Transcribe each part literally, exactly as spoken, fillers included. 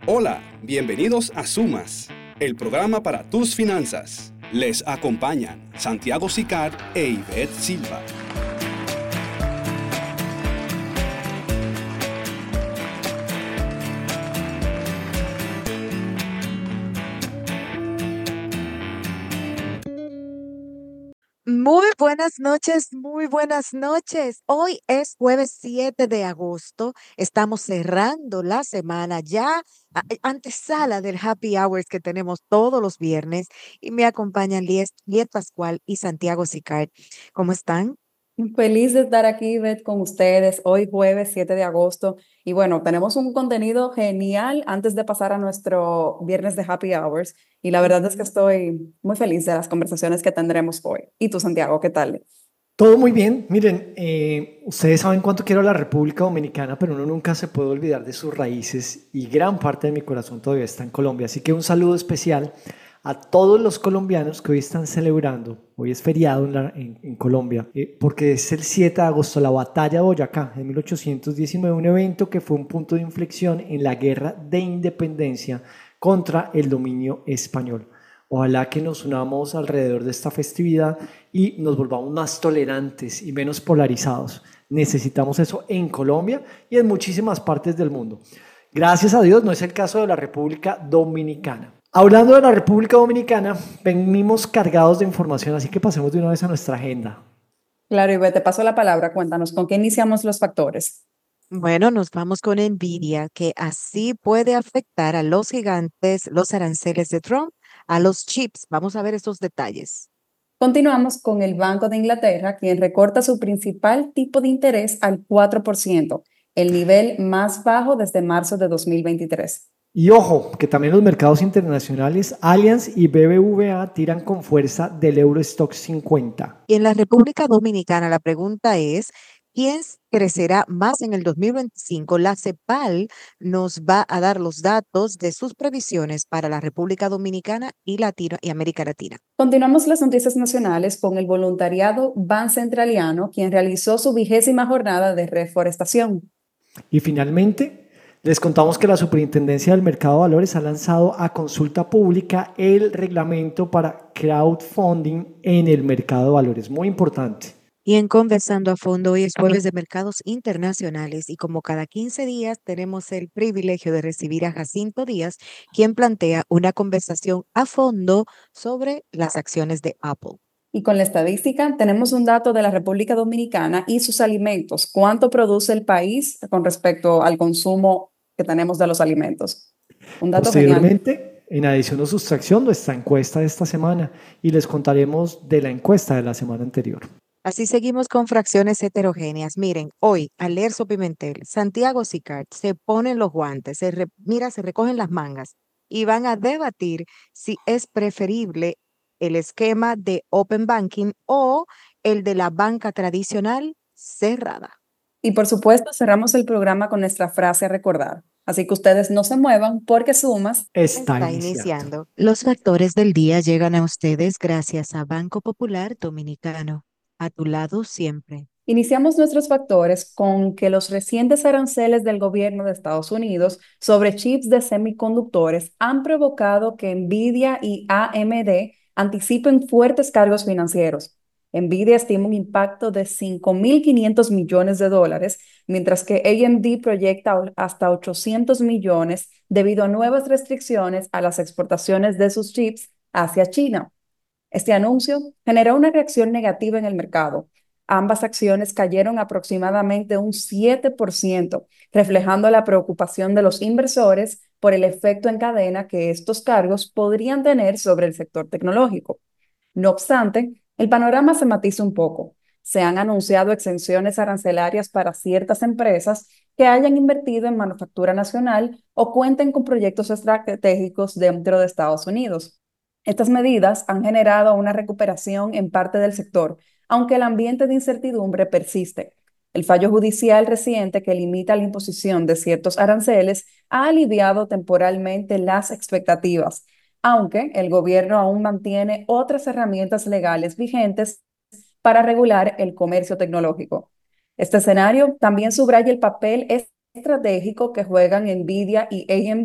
Hola, bienvenidos a Sumas, el programa para tus finanzas. Les acompañan Santiago Sicard e Ivette Silva. Muy buenas noches, muy buenas noches. Hoy es jueves siete de agosto. Estamos cerrando la semana ya, a- antesala del happy hours que tenemos todos los viernes. Y me acompañan Liet, Liet Pascual y Santiago Sicard. ¿Cómo están? Feliz de estar aquí, Beth, con ustedes hoy jueves siete de agosto. Y bueno, tenemos un contenido genial antes de pasar a nuestro viernes de Happy Hours. Y la verdad es que Ujú. estoy muy feliz de las conversaciones que tendremos hoy. ¿Y tú, Santiago, qué tal? Todo muy bien. Miren, eh, ustedes saben cuánto quiero a la República Dominicana, pero uno nunca se puede olvidar de sus raíces y gran parte de mi corazón todavía está en Colombia. Así que un saludo especial a todos los colombianos que hoy están celebrando. Hoy es feriado en, la- en- en Colombia, eh, porque es el siete de agosto, la batalla de Boyacá, en mil ochocientos diecinueve, un evento que fue un punto de inflexión en la guerra de independencia contra el dominio español. Ojalá que nos unamos alrededor de esta festividad y nos volvamos más tolerantes y menos polarizados. Necesitamos eso en Colombia y en muchísimas partes del mundo. Gracias a Dios no es el caso de la República Dominicana. Hablando de la República Dominicana, venimos cargados de información, así que pasemos de una vez a nuestra agenda. Claro, y Beth, te paso la palabra. Cuéntanos, ¿con qué iniciamos los factores? Bueno, nos vamos con Nvidia, que así puede afectar a los gigantes, los aranceles de Trump, a los chips. Vamos a ver estos detalles. Continuamos con el Banco de Inglaterra, quien recorta su principal tipo de interés al cuatro por ciento, el nivel más bajo desde marzo de dos mil veintitrés. Y ojo, que también los mercados internacionales, Allianz y B B V A tiran con fuerza del Eurostoxx cincuenta. Y en la República Dominicana, la pregunta es, ¿quién crecerá más en el dos mil veinticinco? La CEPAL nos va a dar los datos de sus previsiones para la República Dominicana y, Latino, y América Latina. Continuamos las noticias nacionales con el voluntariado Bancentraliano, quien realizó su vigésima jornada de reforestación. Y finalmente, les contamos que la Superintendencia del Mercado de Valores ha lanzado a consulta pública el reglamento para crowdfunding en el mercado de valores. Muy importante. Y en Conversando a Fondo, hoy es jueves de mercados internacionales y como cada quince días tenemos el privilegio de recibir a Jacinto Díaz, quien plantea una conversación a fondo sobre las acciones de Apple. Y con la estadística, tenemos un dato de la República Dominicana y sus alimentos. ¿Cuánto produce el país con respecto al consumo que tenemos de los alimentos? Un dato genial. Posteriormente, en adición o sustracción, nuestra encuesta de esta semana y les contaremos de la encuesta de la semana anterior. Así seguimos con fracciones heterogéneas. Miren, hoy, Alerzo Pimentel, Santiago Sicard se ponen los guantes, se re- mira, se recogen las mangas y van a debatir si es preferible el esquema de Open Banking o el de la banca tradicional cerrada. Y por supuesto, cerramos el programa con nuestra frase a recordar. Así que ustedes no se muevan porque sumas. Está Está iniciando. iniciando. Los factores del día llegan a ustedes gracias a Banco Popular Dominicano. A tu lado siempre. Iniciamos nuestros factores con que los recientes aranceles del gobierno de Estados Unidos sobre chips de semiconductores han provocado que Nvidia y A M D anticipen fuertes cargos financieros. Nvidia estima un impacto de cinco mil quinientos millones de dólares, mientras que A M D proyecta hasta ochocientos millones debido a nuevas restricciones a las exportaciones de sus chips hacia China. Este anuncio generó una reacción negativa en el mercado. Ambas acciones cayeron aproximadamente un siete por ciento, reflejando la preocupación de los inversores por el efecto en cadena que estos cargos podrían tener sobre el sector tecnológico. No obstante, el panorama se matiza un poco. Se han anunciado exenciones arancelarias para ciertas empresas que hayan invertido en manufactura nacional o cuenten con proyectos estratégicos dentro de Estados Unidos. Estas medidas han generado una recuperación en parte del sector, aunque el ambiente de incertidumbre persiste. El fallo judicial reciente que limita la imposición de ciertos aranceles ha aliviado temporalmente las expectativas, aunque el gobierno aún mantiene otras herramientas legales vigentes para regular el comercio tecnológico. Este escenario también subraya el papel estratégico que juegan Nvidia y A M D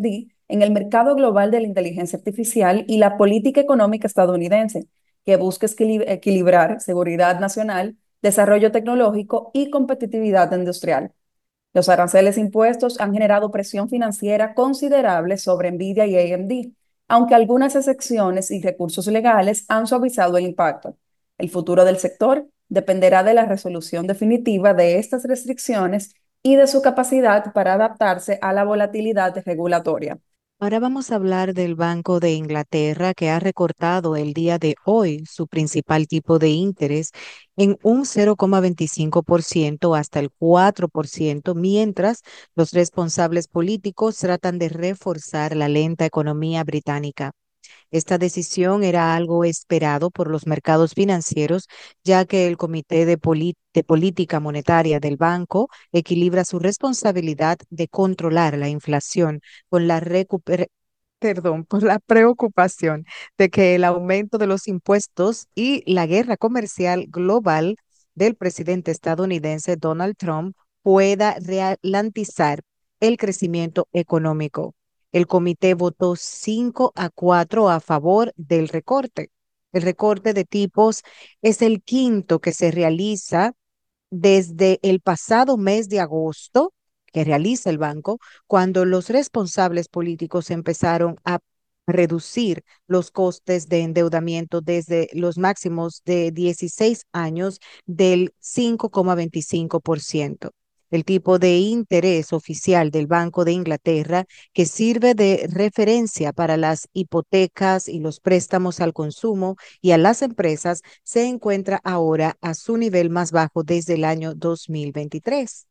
en el mercado global de la inteligencia artificial y la política económica estadounidense, que busca equilibrar seguridad nacional, desarrollo tecnológico y competitividad industrial. Los aranceles impuestos han generado presión financiera considerable sobre Nvidia y A M D, aunque algunas excepciones y recursos legales han suavizado el impacto. El futuro del sector dependerá de la resolución definitiva de estas restricciones y de su capacidad para adaptarse a la volatilidad regulatoria. Ahora vamos a hablar del Banco de Inglaterra, que ha recortado el día de hoy su principal tipo de interés en un cero coma veinticinco por ciento hasta el cuatro por ciento, mientras los responsables políticos tratan de reforzar la lenta economía británica. Esta decisión era algo esperado por los mercados financieros, ya que el Comité de, Poli- de Política Monetaria del banco equilibra su responsabilidad de controlar la inflación con la recuper- perdón, por la preocupación de que el aumento de los impuestos y la guerra comercial global del presidente estadounidense Donald Trump pueda ralentizar el crecimiento económico. El comité votó cinco a cuatro a favor del recorte. El recorte de tipos es el quinto que se realiza desde el pasado mes de agosto, que realiza el banco, cuando los responsables políticos empezaron a reducir los costes de endeudamiento desde los máximos de dieciséis años del cinco coma veinticinco por ciento. El tipo de interés oficial del Banco de Inglaterra, que sirve de referencia para las hipotecas y los préstamos al consumo y a las empresas, se encuentra ahora a su nivel más bajo desde el año dos mil veintitrés.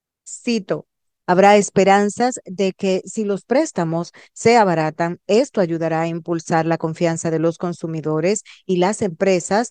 Cito, habrá esperanzas de que si los préstamos se abaratan, esto ayudará a impulsar la confianza de los consumidores y las empresas,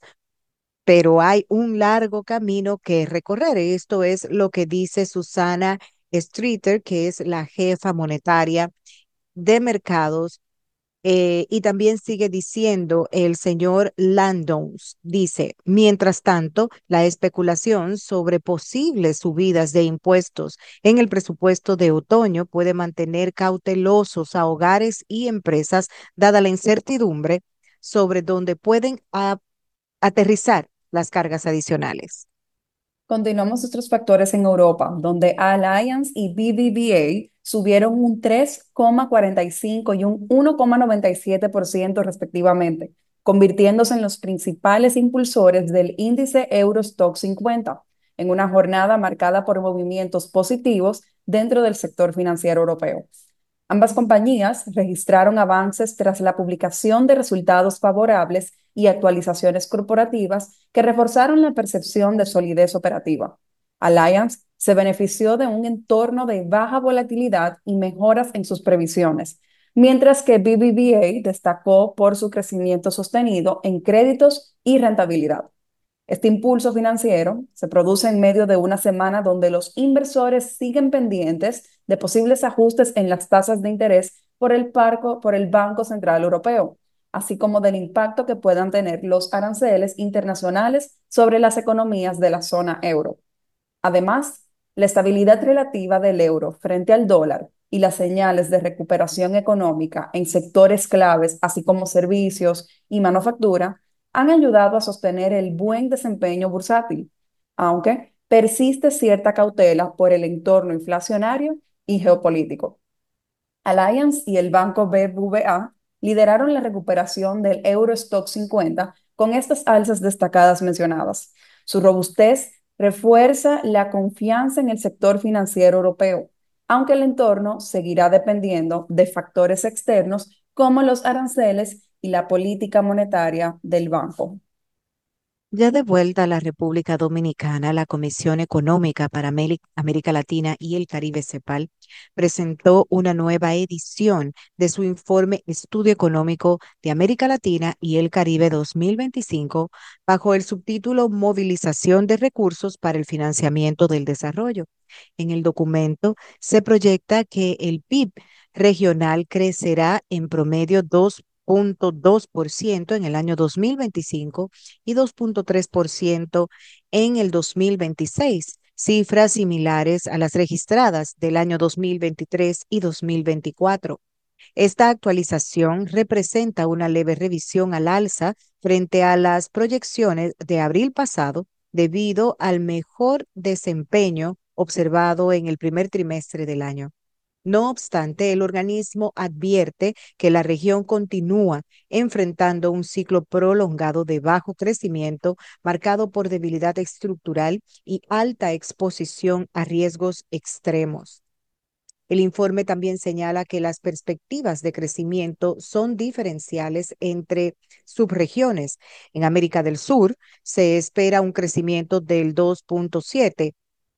pero hay un largo camino que recorrer. Esto es lo que dice Susana Streeter, que es la jefa monetaria de mercados. Eh, y también sigue diciendo el señor Landons, dice, mientras tanto, la especulación sobre posibles subidas de impuestos en el presupuesto de otoño puede mantener cautelosos a hogares y empresas, dada la incertidumbre sobre dónde pueden a- aterrizar las cargas adicionales. Continuamos otros factores en Europa, donde Allianz y B B V A subieron un tres coma cuarenta y cinco y un uno coma noventa y siete por ciento respectivamente, convirtiéndose en los principales impulsores del índice Eurostoxx cincuenta, en una jornada marcada por movimientos positivos dentro del sector financiero europeo. Ambas compañías registraron avances tras la publicación de resultados favorables y actualizaciones corporativas que reforzaron la percepción de solidez operativa. Allianz se benefició de un entorno de baja volatilidad y mejoras en sus previsiones, mientras que B B V A destacó por su crecimiento sostenido en créditos y rentabilidad. Este impulso financiero se produce en medio de una semana donde los inversores siguen pendientes de posibles ajustes en las tasas de interés por el, parco, por el Banco Central Europeo, así como del impacto que puedan tener los aranceles internacionales sobre las economías de la zona euro. Además, la estabilidad relativa del euro frente al dólar y las señales de recuperación económica en sectores claves, así como servicios y manufactura, han ayudado a sostener el buen desempeño bursátil, aunque persiste cierta cautela por el entorno inflacionario y geopolítico. Allianz y el banco B B V A lideraron la recuperación del Eurostoxx cincuenta con estas alzas destacadas mencionadas. Su robustez refuerza la confianza en el sector financiero europeo, aunque el entorno seguirá dependiendo de factores externos como los aranceles y la política monetaria del banco. Ya de vuelta a la República Dominicana, la Comisión Económica para Ameri- América Latina y el Caribe, CEPAL, presentó una nueva edición de su informe Estudio Económico de América Latina y el Caribe dos mil veinticinco bajo el subtítulo Movilización de recursos para el financiamiento del desarrollo. En el documento se proyecta que el P I B regional crecerá en promedio dos punto dos por ciento en el año dos mil veinticinco y dos punto tres por ciento en el dos mil veintiséis, cifras similares a las registradas del año dos mil veintitrés y dos mil veinticuatro. Esta actualización representa una leve revisión al alza frente a las proyecciones de abril pasado debido al mejor desempeño observado en el primer trimestre del año. No obstante, el organismo advierte que la región continúa enfrentando un ciclo prolongado de bajo crecimiento marcado por debilidad estructural y alta exposición a riesgos extremos. El informe también señala que las perspectivas de crecimiento son diferenciales entre subregiones. En América del Sur se espera un crecimiento del dos punto siete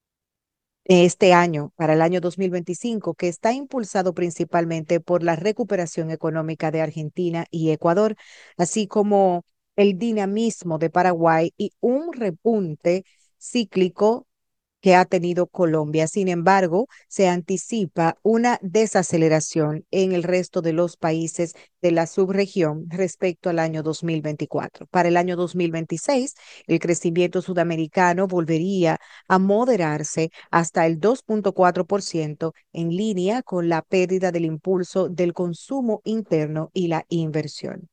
este año, para el año dos mil veinticinco, que está impulsado principalmente por la recuperación económica de Argentina y Ecuador, así como el dinamismo de Paraguay y un repunte cíclico que ha tenido Colombia. Sin embargo, se anticipa una desaceleración en el resto de los países de la subregión respecto al año dos mil veinticuatro. Para el año dos mil veintiséis, el crecimiento sudamericano volvería a moderarse hasta el dos punto cuatro por ciento, en línea con la pérdida del impulso del consumo interno y la inversión.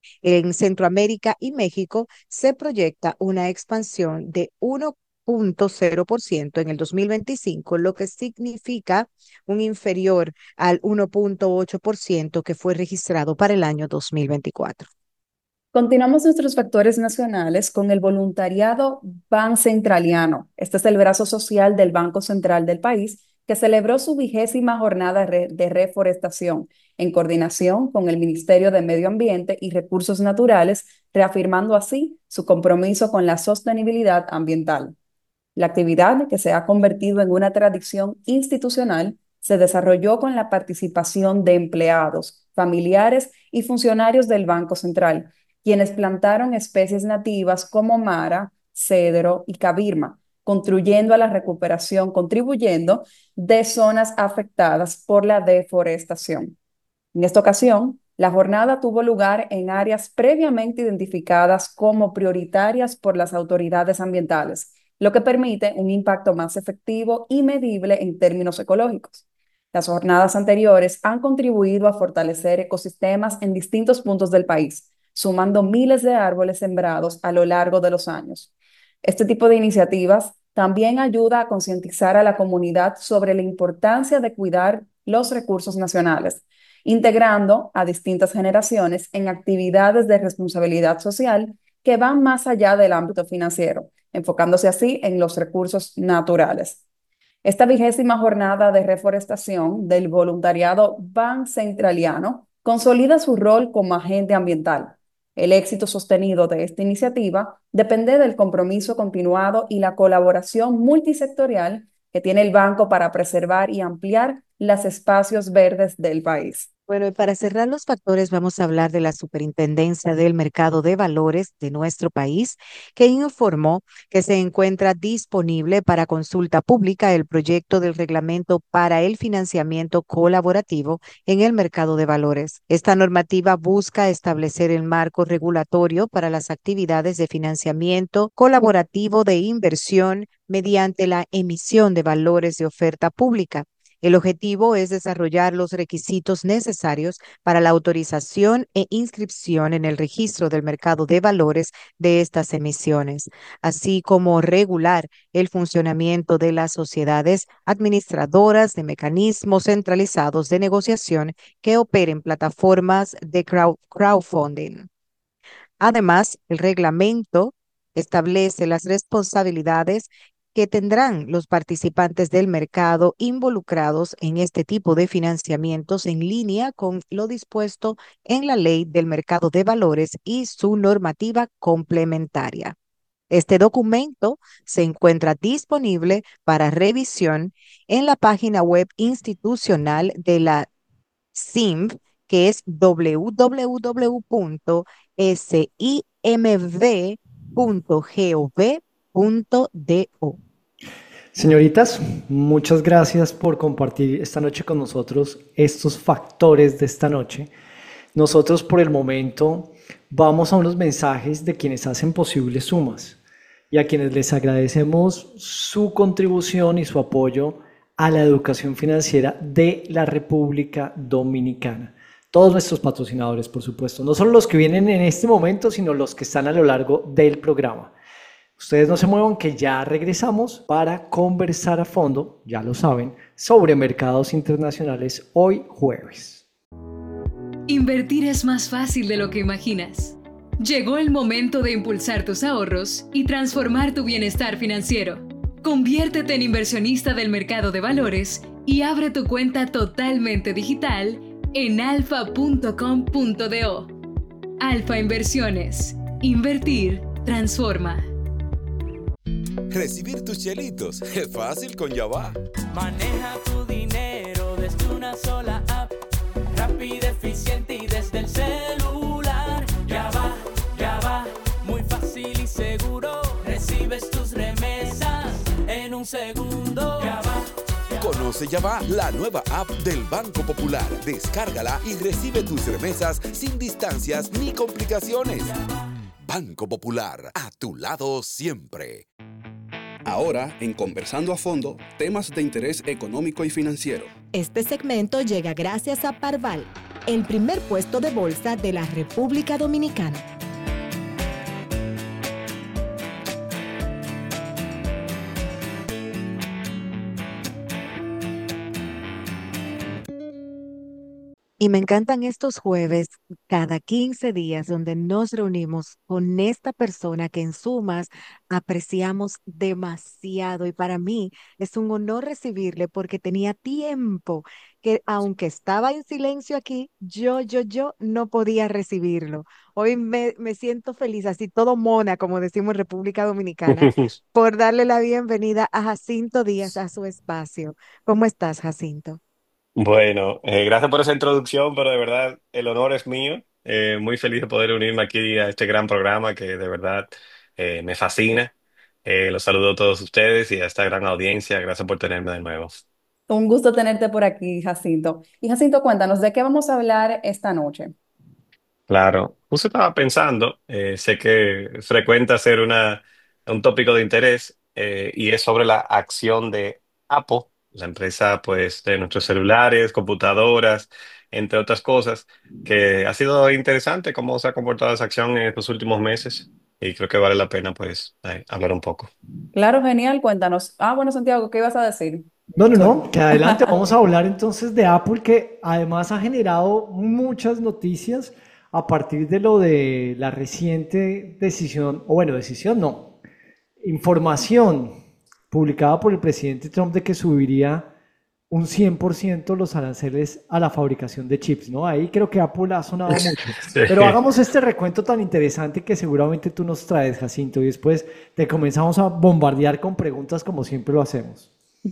En Centroamérica y México se proyecta una expansión de uno punto cero por ciento en el dos mil veinticinco, lo que significa un inferior al uno punto ocho por ciento que fue registrado para el año dos mil veinticuatro. Continuamos nuestros factores nacionales con el voluntariado Bancentraliano. Este es el brazo social del Banco Central del país que celebró su vigésima jornada de reforestación en coordinación con el Ministerio de Medio Ambiente y Recursos Naturales, reafirmando así su compromiso con la sostenibilidad ambiental. La actividad, que se ha convertido en una tradición institucional, se desarrolló con la participación de empleados, familiares y funcionarios del Banco Central, quienes plantaron especies nativas como mara, cedro y cabirma, contribuyendo a la recuperación, contribuyendo de zonas afectadas por la deforestación. En esta ocasión, la jornada tuvo lugar en áreas previamente identificadas como prioritarias por las autoridades ambientales, lo que permite un impacto más efectivo y medible en términos ecológicos. Las jornadas anteriores han contribuido a fortalecer ecosistemas en distintos puntos del país, sumando miles de árboles sembrados a lo largo de los años. Este tipo de iniciativas también ayuda a concientizar a la comunidad sobre la importancia de cuidar los recursos nacionales, integrando a distintas generaciones en actividades de responsabilidad social que van más allá del ámbito financiero, enfocándose así en los recursos naturales. Esta vigésima jornada de reforestación del voluntariado Bancentraliano consolida su rol como agente ambiental. El éxito sostenido de esta iniciativa depende del compromiso continuado y la colaboración multisectorial que tiene el banco para preservar y ampliar los espacios verdes del país. Bueno, y para cerrar los factores, vamos a hablar de la Superintendencia del Mercado de Valores de nuestro país, que informó que se encuentra disponible para consulta pública el proyecto del reglamento para el financiamiento colaborativo en el mercado de valores. Esta normativa busca establecer el marco regulatorio para las actividades de financiamiento colaborativo de inversión mediante la emisión de valores de oferta pública. El objetivo es desarrollar los requisitos necesarios para la autorización e inscripción en el registro del mercado de valores de estas emisiones, así como regular el funcionamiento de las sociedades administradoras de mecanismos centralizados de negociación que operen plataformas de crowd crowdfunding. Además, el reglamento establece las responsabilidades que tendrán los participantes del mercado involucrados en este tipo de financiamientos en línea con lo dispuesto en la Ley del Mercado de Valores y su normativa complementaria. Este documento se encuentra disponible para revisión en la página web institucional de la S I M V, que es w w w punto simv punto gov punto do. Señoritas, muchas gracias por compartir esta noche con nosotros estos factores de esta noche. Nosotros por el momento vamos a unos mensajes de quienes hacen posible Sumas y a quienes les agradecemos su contribución y su apoyo a la educación financiera de la República Dominicana. todos nuestros patrocinadores, por supuesto, no solo los que vienen en este momento, sino los que están a lo largo del programa. Ustedes no se muevan, que ya regresamos para conversar a fondo, ya lo saben, sobre mercados internacionales hoy jueves. Invertir es más fácil de lo que imaginas. Llegó el momento de impulsar tus ahorros y transformar tu bienestar financiero. Conviértete en inversionista del mercado de valores y abre tu cuenta totalmente digital en alfa punto com punto do. Alfa Inversiones. Invertir transforma. Recibir tus chelitos es fácil con Yavá. Maneja tu dinero desde una sola app, rápida, eficiente y desde el celular. Yavá, Yavá, muy fácil y seguro. Recibes tus remesas en un segundo. Yavá. Conoce Yavá, la nueva app del Banco Popular. Descárgala y recibe tus remesas sin distancias ni complicaciones. Banco Popular, a tu lado siempre. Ahora, en Conversando a Fondo, temas de interés económico y financiero. Este segmento llega gracias a Parval, el primer puesto de bolsa de la República Dominicana. Y me encantan estos jueves, cada quince días, donde nos reunimos con esta persona que en sumas apreciamos demasiado. Y para mí es un honor recibirle porque tenía tiempo que, aunque estaba en silencio aquí, yo, yo, yo no podía recibirlo. Hoy me, me siento feliz, así todo mona, como decimos en República Dominicana, por darle la bienvenida a Jacinto Díaz a su espacio. ¿Cómo estás, Jacinto? Bueno, eh, gracias por esa introducción, pero de verdad el honor es mío. Eh, muy feliz de poder unirme aquí a este gran programa que de verdad eh, me fascina. Eh, los saludo a todos ustedes y a esta gran audiencia. Gracias por tenerme de nuevo. Un gusto tenerte por aquí, Jacinto. Y Jacinto, cuéntanos, ¿de qué vamos a hablar esta noche? Claro, justo estaba pensando, eh, sé que frecuenta ser una, un tópico de interés eh, y es sobre la acción de Apple, la empresa pues de nuestros celulares, computadoras, entre otras cosas, que ha sido interesante cómo se ha comportado esa acción en estos últimos meses y creo que vale la pena pues eh, hablar un poco. Claro, genial, cuéntanos. Ah, bueno, Santiago, ¿qué ibas a decir? No, no, Sorry. no, que adelante, vamos a hablar entonces de Apple, que además ha generado muchas noticias a partir de lo de la reciente decisión, o bueno, decisión no, información publicada por el presidente Trump de que subiría un cien por ciento los aranceles a la fabricación de chips, ¿no? Ahí creo que Apple ha sonado mucho. Sí. Pero hagamos este recuento tan interesante que seguramente tú nos traes, Jacinto, y después te comenzamos a bombardear con preguntas como siempre lo hacemos.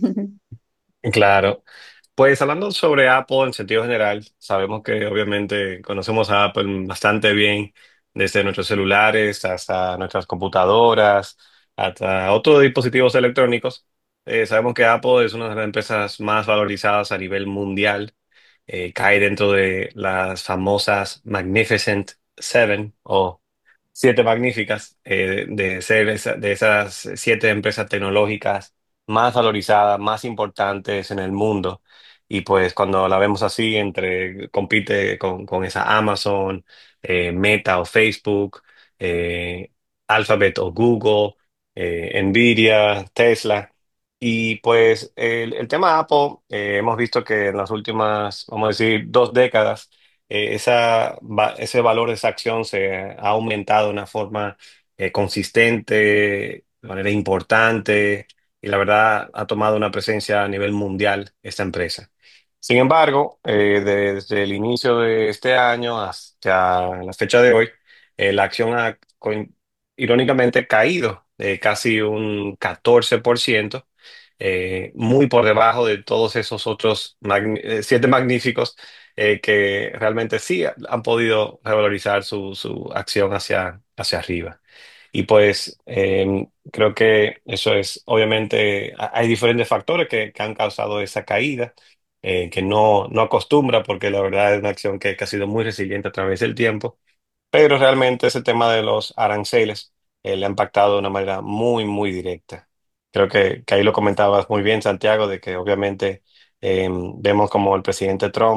Claro. Pues hablando sobre Apple en sentido general, sabemos que obviamente conocemos a Apple bastante bien, desde nuestros celulares hasta nuestras computadoras, hasta otros dispositivos electrónicos. Eh, sabemos que Apple es una de las empresas más valorizadas a nivel mundial. Eh, cae dentro de las famosas Magnificent Seven o siete magníficas, eh, de ser esa- de esas siete empresas tecnológicas más valorizadas, más importantes en el mundo. Y pues cuando la vemos así, entre compite con, con esa Amazon, eh, Meta o Facebook, eh, Alphabet o Google, eh, Nvidia, Tesla. Y pues el, el tema Apple, eh, hemos visto que en las últimas, vamos a decir, dos décadas, eh, esa, va- ese valor de esa acción se ha aumentado de una forma eh, consistente, de manera importante, y la verdad ha tomado una presencia a nivel mundial esta empresa. Sin embargo, eh, desde el inicio de este año hasta la fecha de hoy, eh, la acción ha co- irónicamente caído de casi un catorce por ciento, eh, muy por debajo de todos esos otros magni- eh, siete magníficos eh, que realmente sí han podido revalorizar su, su acción hacia, hacia arriba. Y pues eh, creo que eso es, obviamente, ha- hay diferentes factores que, que han causado esa caída, eh, que no, no acostumbra porque la verdad es una acción que, que ha sido muy resiliente a través del tiempo, pero realmente ese tema de los aranceles eh, le ha impactado de una manera muy, muy directa. Creo que, que ahí lo comentabas muy bien, Santiago, de que obviamente eh, vemos como el presidente Trump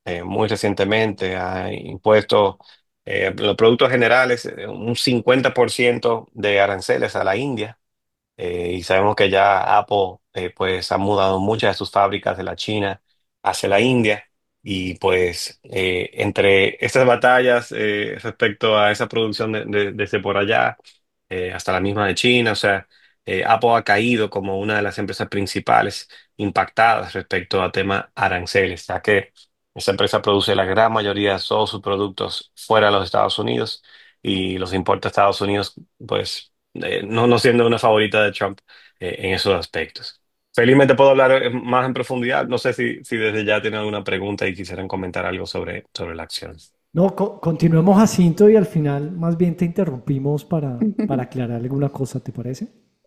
eh, muy recientemente, ha impuesto eh, los productos generales eh, un cincuenta por ciento de aranceles a la India. Eh, y sabemos que ya Apple eh, pues ha mudado muchas de sus fábricas de la China hacia la India y pues eh, entre estas batallas eh, respecto a esa producción de- de- desde por allá eh, hasta la misma de China, o sea, eh, Apple ha caído como una de las empresas principales impactadas respecto a tema aranceles, ya que esa empresa produce la gran mayoría de todos sus productos fuera de los Estados Unidos y los importa a Estados Unidos pues eh, no, no siendo una favorita de Trump eh, en esos aspectos. Felizmente puedo hablar eh, más en profundidad. No sé si, si desde ya tienen alguna pregunta y quisieran comentar algo sobre, sobre la acción. No, co- continuemos, Jacinto, y al final más bien te interrumpimos para, para aclarar alguna cosa, ¿te parece?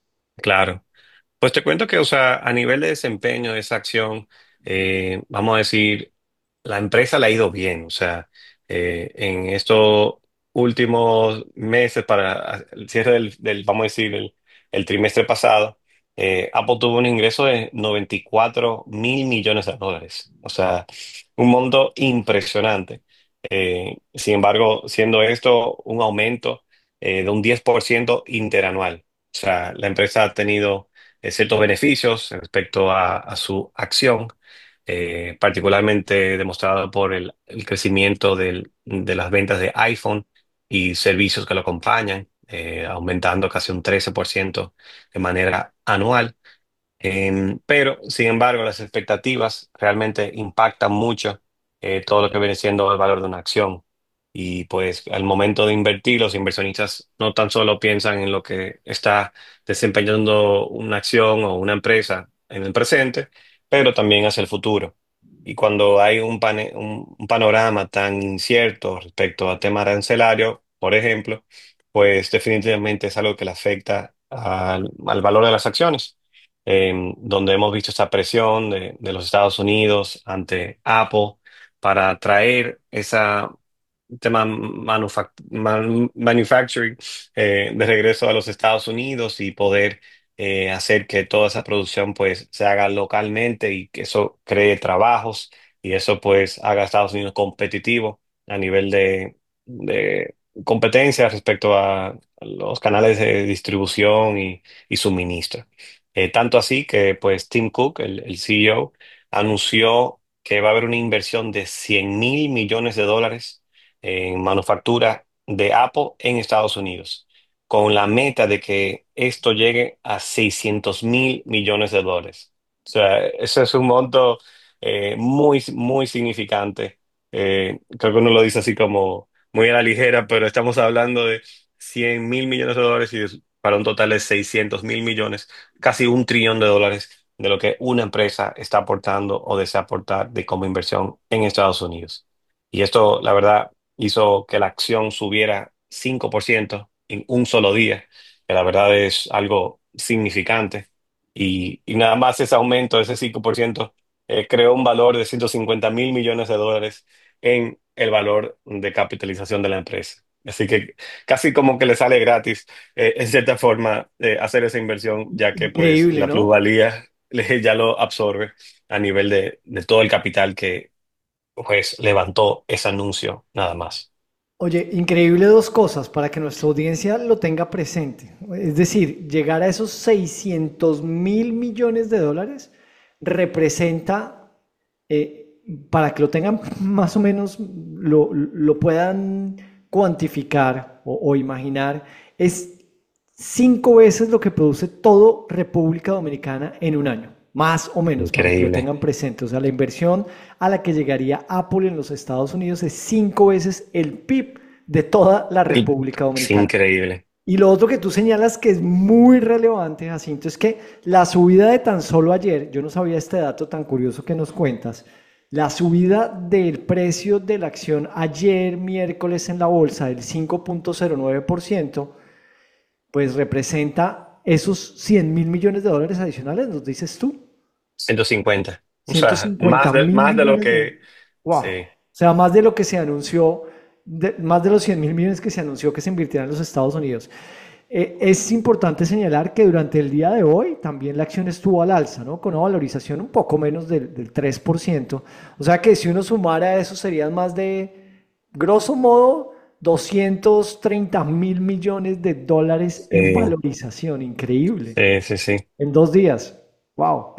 Claro. Pues te cuento que, o sea, a nivel de desempeño de esa acción, eh, vamos a decir, la empresa le ha ido bien. O sea, eh, en estos últimos meses para el cierre del, del, vamos a decir, el, el trimestre pasado, eh, Apple tuvo un ingreso de noventa y cuatro mil millones de dólares. O sea, un monto impresionante. Eh, sin embargo, siendo esto un aumento eh, de un diez por ciento interanual. O sea, la empresa ha tenido eh, ciertos beneficios respecto a, a su acción, eh, particularmente demostrado por el, el crecimiento del- de las ventas de iPhone y servicios que lo acompañan, eh, aumentando casi un trece por ciento de manera anual. Em, pero, sin embargo, las expectativas realmente impactan mucho eh, todo lo que viene siendo el valor de una acción. Y pues al momento de invertir, los inversionistas no tan solo piensan en lo que está desempeñando una acción o una empresa en el presente, pero también hacia el futuro. Y cuando hay un, pane- un, un panorama tan incierto respecto a tema arancelario, por ejemplo, pues definitivamente es algo que le afecta al al valor de las acciones eh, donde hemos visto esta presión de, de los Estados Unidos ante Apple para traer esa tema manufac- man- manufacturing eh, de regreso a los Estados Unidos y poder eh, hacer que toda esa producción pues se haga localmente y que eso cree trabajos y eso pues haga a Estados Unidos competitivo a nivel de, de competencia respecto a los canales de distribución y, y suministro. Eh, tanto así que pues Tim Cook, el, el C E O, anunció que va a haber una inversión de cien mil millones de dólares en manufactura de Apple en Estados Unidos, con la meta de que esto llegue a seiscientos mil millones de dólares. O sea, eso es un monto eh, muy, muy significante. Eh, creo que uno lo dice así como muy a la ligera, pero estamos hablando de cien mil millones de dólares y de- para un total de seiscientos mil millones, casi un trillón de dólares de lo que una empresa está aportando o desea aportar de como inversión en Estados Unidos. Y esto, la verdad, hizo que la acción subiera cinco por ciento en un solo día, que la verdad es algo significante. Y, y nada más ese aumento, ese cinco por ciento, eh, creó un valor de ciento cincuenta mil millones de dólares en el valor de capitalización de la empresa. Así que casi como que le sale gratis, eh, en cierta forma, eh, hacer esa inversión, ya que pues Increíble, la ¿no? plusvalía le- ya lo absorbe a nivel de, de todo el capital que pues levantó ese anuncio nada más. Oye, increíble dos cosas para que nuestra audiencia lo tenga presente. Es decir, llegar a esos seiscientos mil millones de dólares representa, eh, para que lo tengan más o menos, lo, lo puedan cuantificar o, o imaginar, es cinco veces lo que produce todo República Dominicana en un año, más o menos, para que lo Increíble, tengan presente. O sea, la inversión a la que llegaría Apple en los Estados Unidos es cinco veces el P I B de toda la In- República es Dominicana. increíble. Y lo otro que tú señalas que es muy relevante, Jacinto, es que la subida de tan solo ayer, yo no sabía este dato tan curioso que nos cuentas, la subida del precio de la acción ayer miércoles en la bolsa del cinco punto cero nueve por ciento, pues representa esos cien mil millones de dólares adicionales, nos dices tú, Ciento cincuenta. O ciento sea, cincuenta más de, mil más de lo millones de dólares. que... Wow. Sí, O sea, más de lo que se anunció, de- más de los cien mil millones que se anunció que se invirtieran en los Estados Unidos. Eh, es importante señalar que durante el día de hoy también la acción estuvo al alza, ¿no? Con una valorización un poco menos del, del tres por ciento. O sea que si uno sumara eso serían más de, grosso modo, doscientos treinta mil millones de dólares en Sí, valorización. Increíble. sí, sí, sí. En dos días. Wow.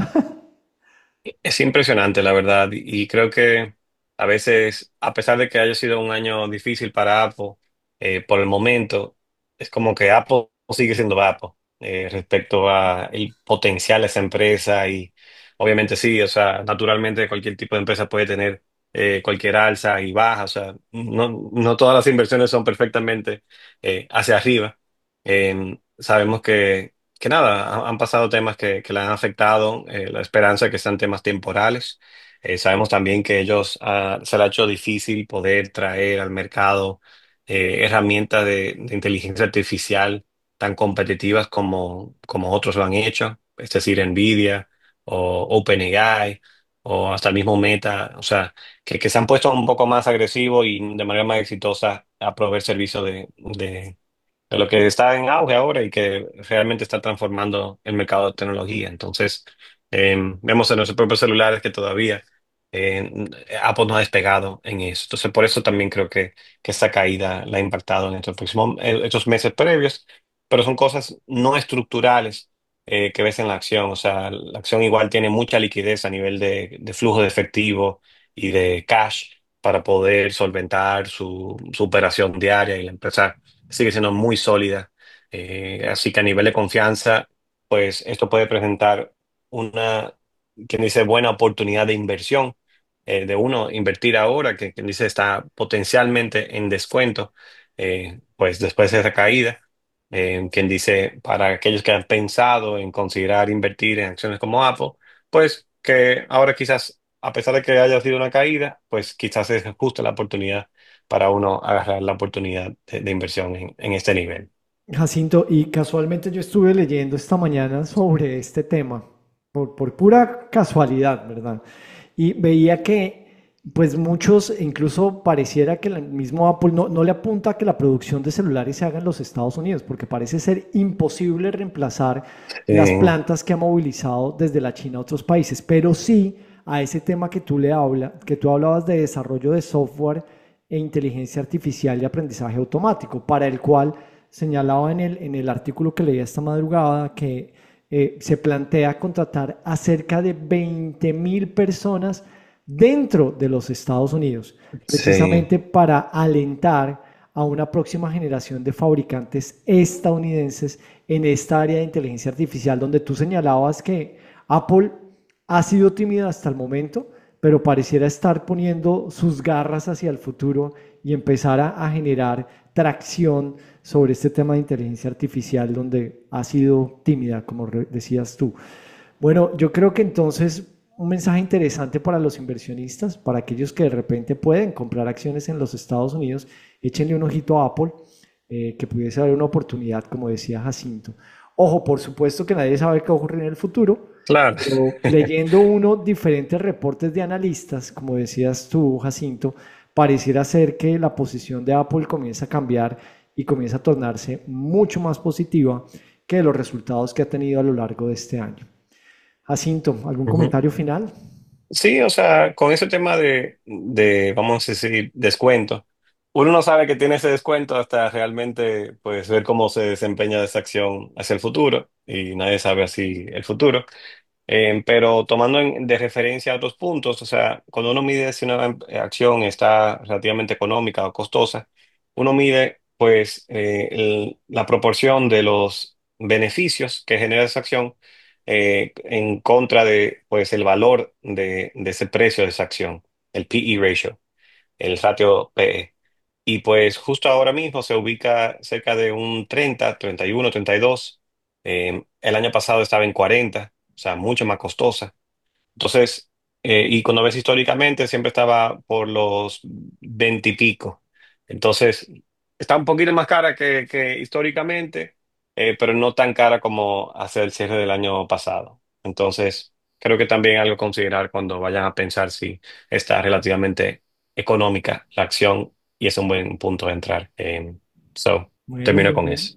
Es impresionante, la verdad, y y creo que a veces, a pesar de que haya sido un año difícil para Apple, eh, por el momento, es como que Apple sigue siendo Apple eh, respecto a el potencial de esa empresa y obviamente sí, o sea, naturalmente cualquier tipo de empresa puede tener eh, cualquier alza y baja, o sea, no, no todas las inversiones son perfectamente eh, hacia arriba. Eh, sabemos que que nada, ha- han pasado temas que, que le han afectado, eh, la esperanza que sean temas temporales. Eh, sabemos también que ellos ah, se les ha hecho difícil poder traer al mercado eh, herramientas de, de inteligencia artificial tan competitivas como, como otros lo han hecho, es decir, Nvidia o OpenAI o hasta el mismo Meta, o sea, que, que se han puesto un poco más agresivos y de manera más exitosa a proveer servicios de, de de lo que está en auge ahora y que realmente está transformando el mercado de tecnología. Entonces, eh, vemos en nuestros propios celulares que todavía eh, Apple no ha despegado en eso. Entonces, por eso también creo que, que esa caída la ha impactado en estos próximos, en estos meses previos, pero son cosas no estructurales eh, que ves en la acción. O sea, la acción igual tiene mucha liquidez a nivel de, de flujo de efectivo y de cash para poder solventar su, su operación diaria y la empresa sigue siendo muy sólida. Eh, así que a nivel de confianza, pues esto puede presentar una, quien dice, buena oportunidad de inversión, eh, de uno invertir ahora, que quien dice está potencialmente en descuento, eh, pues después de esa caída. Eh, quien dice, para aquellos que han pensado en considerar invertir en acciones como Apple, pues que ahora quizás, a pesar de que haya sido una caída, pues quizás es justo la oportunidad para uno agarrar la oportunidad de, de inversión en, en este nivel. Jacinto, y casualmente yo estuve leyendo esta mañana sobre este tema, por, por pura casualidad, ¿verdad? Y veía que, pues muchos, incluso pareciera que el mismo Apple no, no le apunta a que la producción de celulares se haga en los Estados Unidos, porque parece ser imposible reemplazar las Eh, plantas que ha movilizado desde la China a otros países, pero sí a ese tema que tú le habla, que tú hablabas de desarrollo de software e inteligencia artificial y aprendizaje automático, para el cual señalaba en el, en el artículo que leí esta madrugada que eh, se plantea contratar a cerca de veinte mil personas dentro de los Estados Unidos, sí, precisamente para alentar a una próxima generación de fabricantes estadounidenses en esta área de inteligencia artificial, donde tú señalabas que Apple ha sido tímida hasta el momento, pero pareciera estar poniendo sus garras hacia el futuro y empezar a, a generar tracción sobre este tema de inteligencia artificial donde ha sido tímida, como decías tú. Bueno, yo creo que entonces un mensaje interesante para los inversionistas, para aquellos que de repente pueden comprar acciones en los Estados Unidos, échenle un ojito a Apple, eh, que pudiese haber una oportunidad, como decía Jacinto. Ojo, por supuesto que nadie sabe qué va a ocurrir en el futuro, claro. pero leyendo uno diferentes reportes de analistas, como decías tú, Jacinto, pareciera ser que la posición de Apple comienza a cambiar y comienza a tornarse mucho más positiva que los resultados que ha tenido a lo largo de este año. Jacinto, ¿algún Ujú. comentario final? Sí, o sea, con ese tema de, de, vamos a decir, descuento, uno no sabe que tiene ese descuento hasta realmente pues ver cómo se desempeña esa acción hacia el futuro y nadie sabe así el futuro. Eh, pero tomando en- de referencia a otros puntos, o sea, cuando uno mide si una em- acción está relativamente económica o costosa, uno mide pues eh, el- la proporción de los beneficios que genera esa acción eh, en contra de pues el valor de, de ese precio de esa acción, el P E ratio, el ratio P E. Y pues justo ahora mismo se ubica cerca de un treinta, treinta y uno, treinta y dos. Eh, el año pasado estaba en cuarenta, o sea, mucho más costosa. Entonces, eh, y cuando ves históricamente, siempre estaba por los veinte y pico. Entonces, está un poquito más cara que, que históricamente, eh, pero no tan cara como hace el cierre del año pasado. Entonces, creo que también algo a considerar cuando vayan a pensar si está relativamente económica la acción y es un buen punto de entrar. Eh, so, Bueno, termino muy con bien. eso.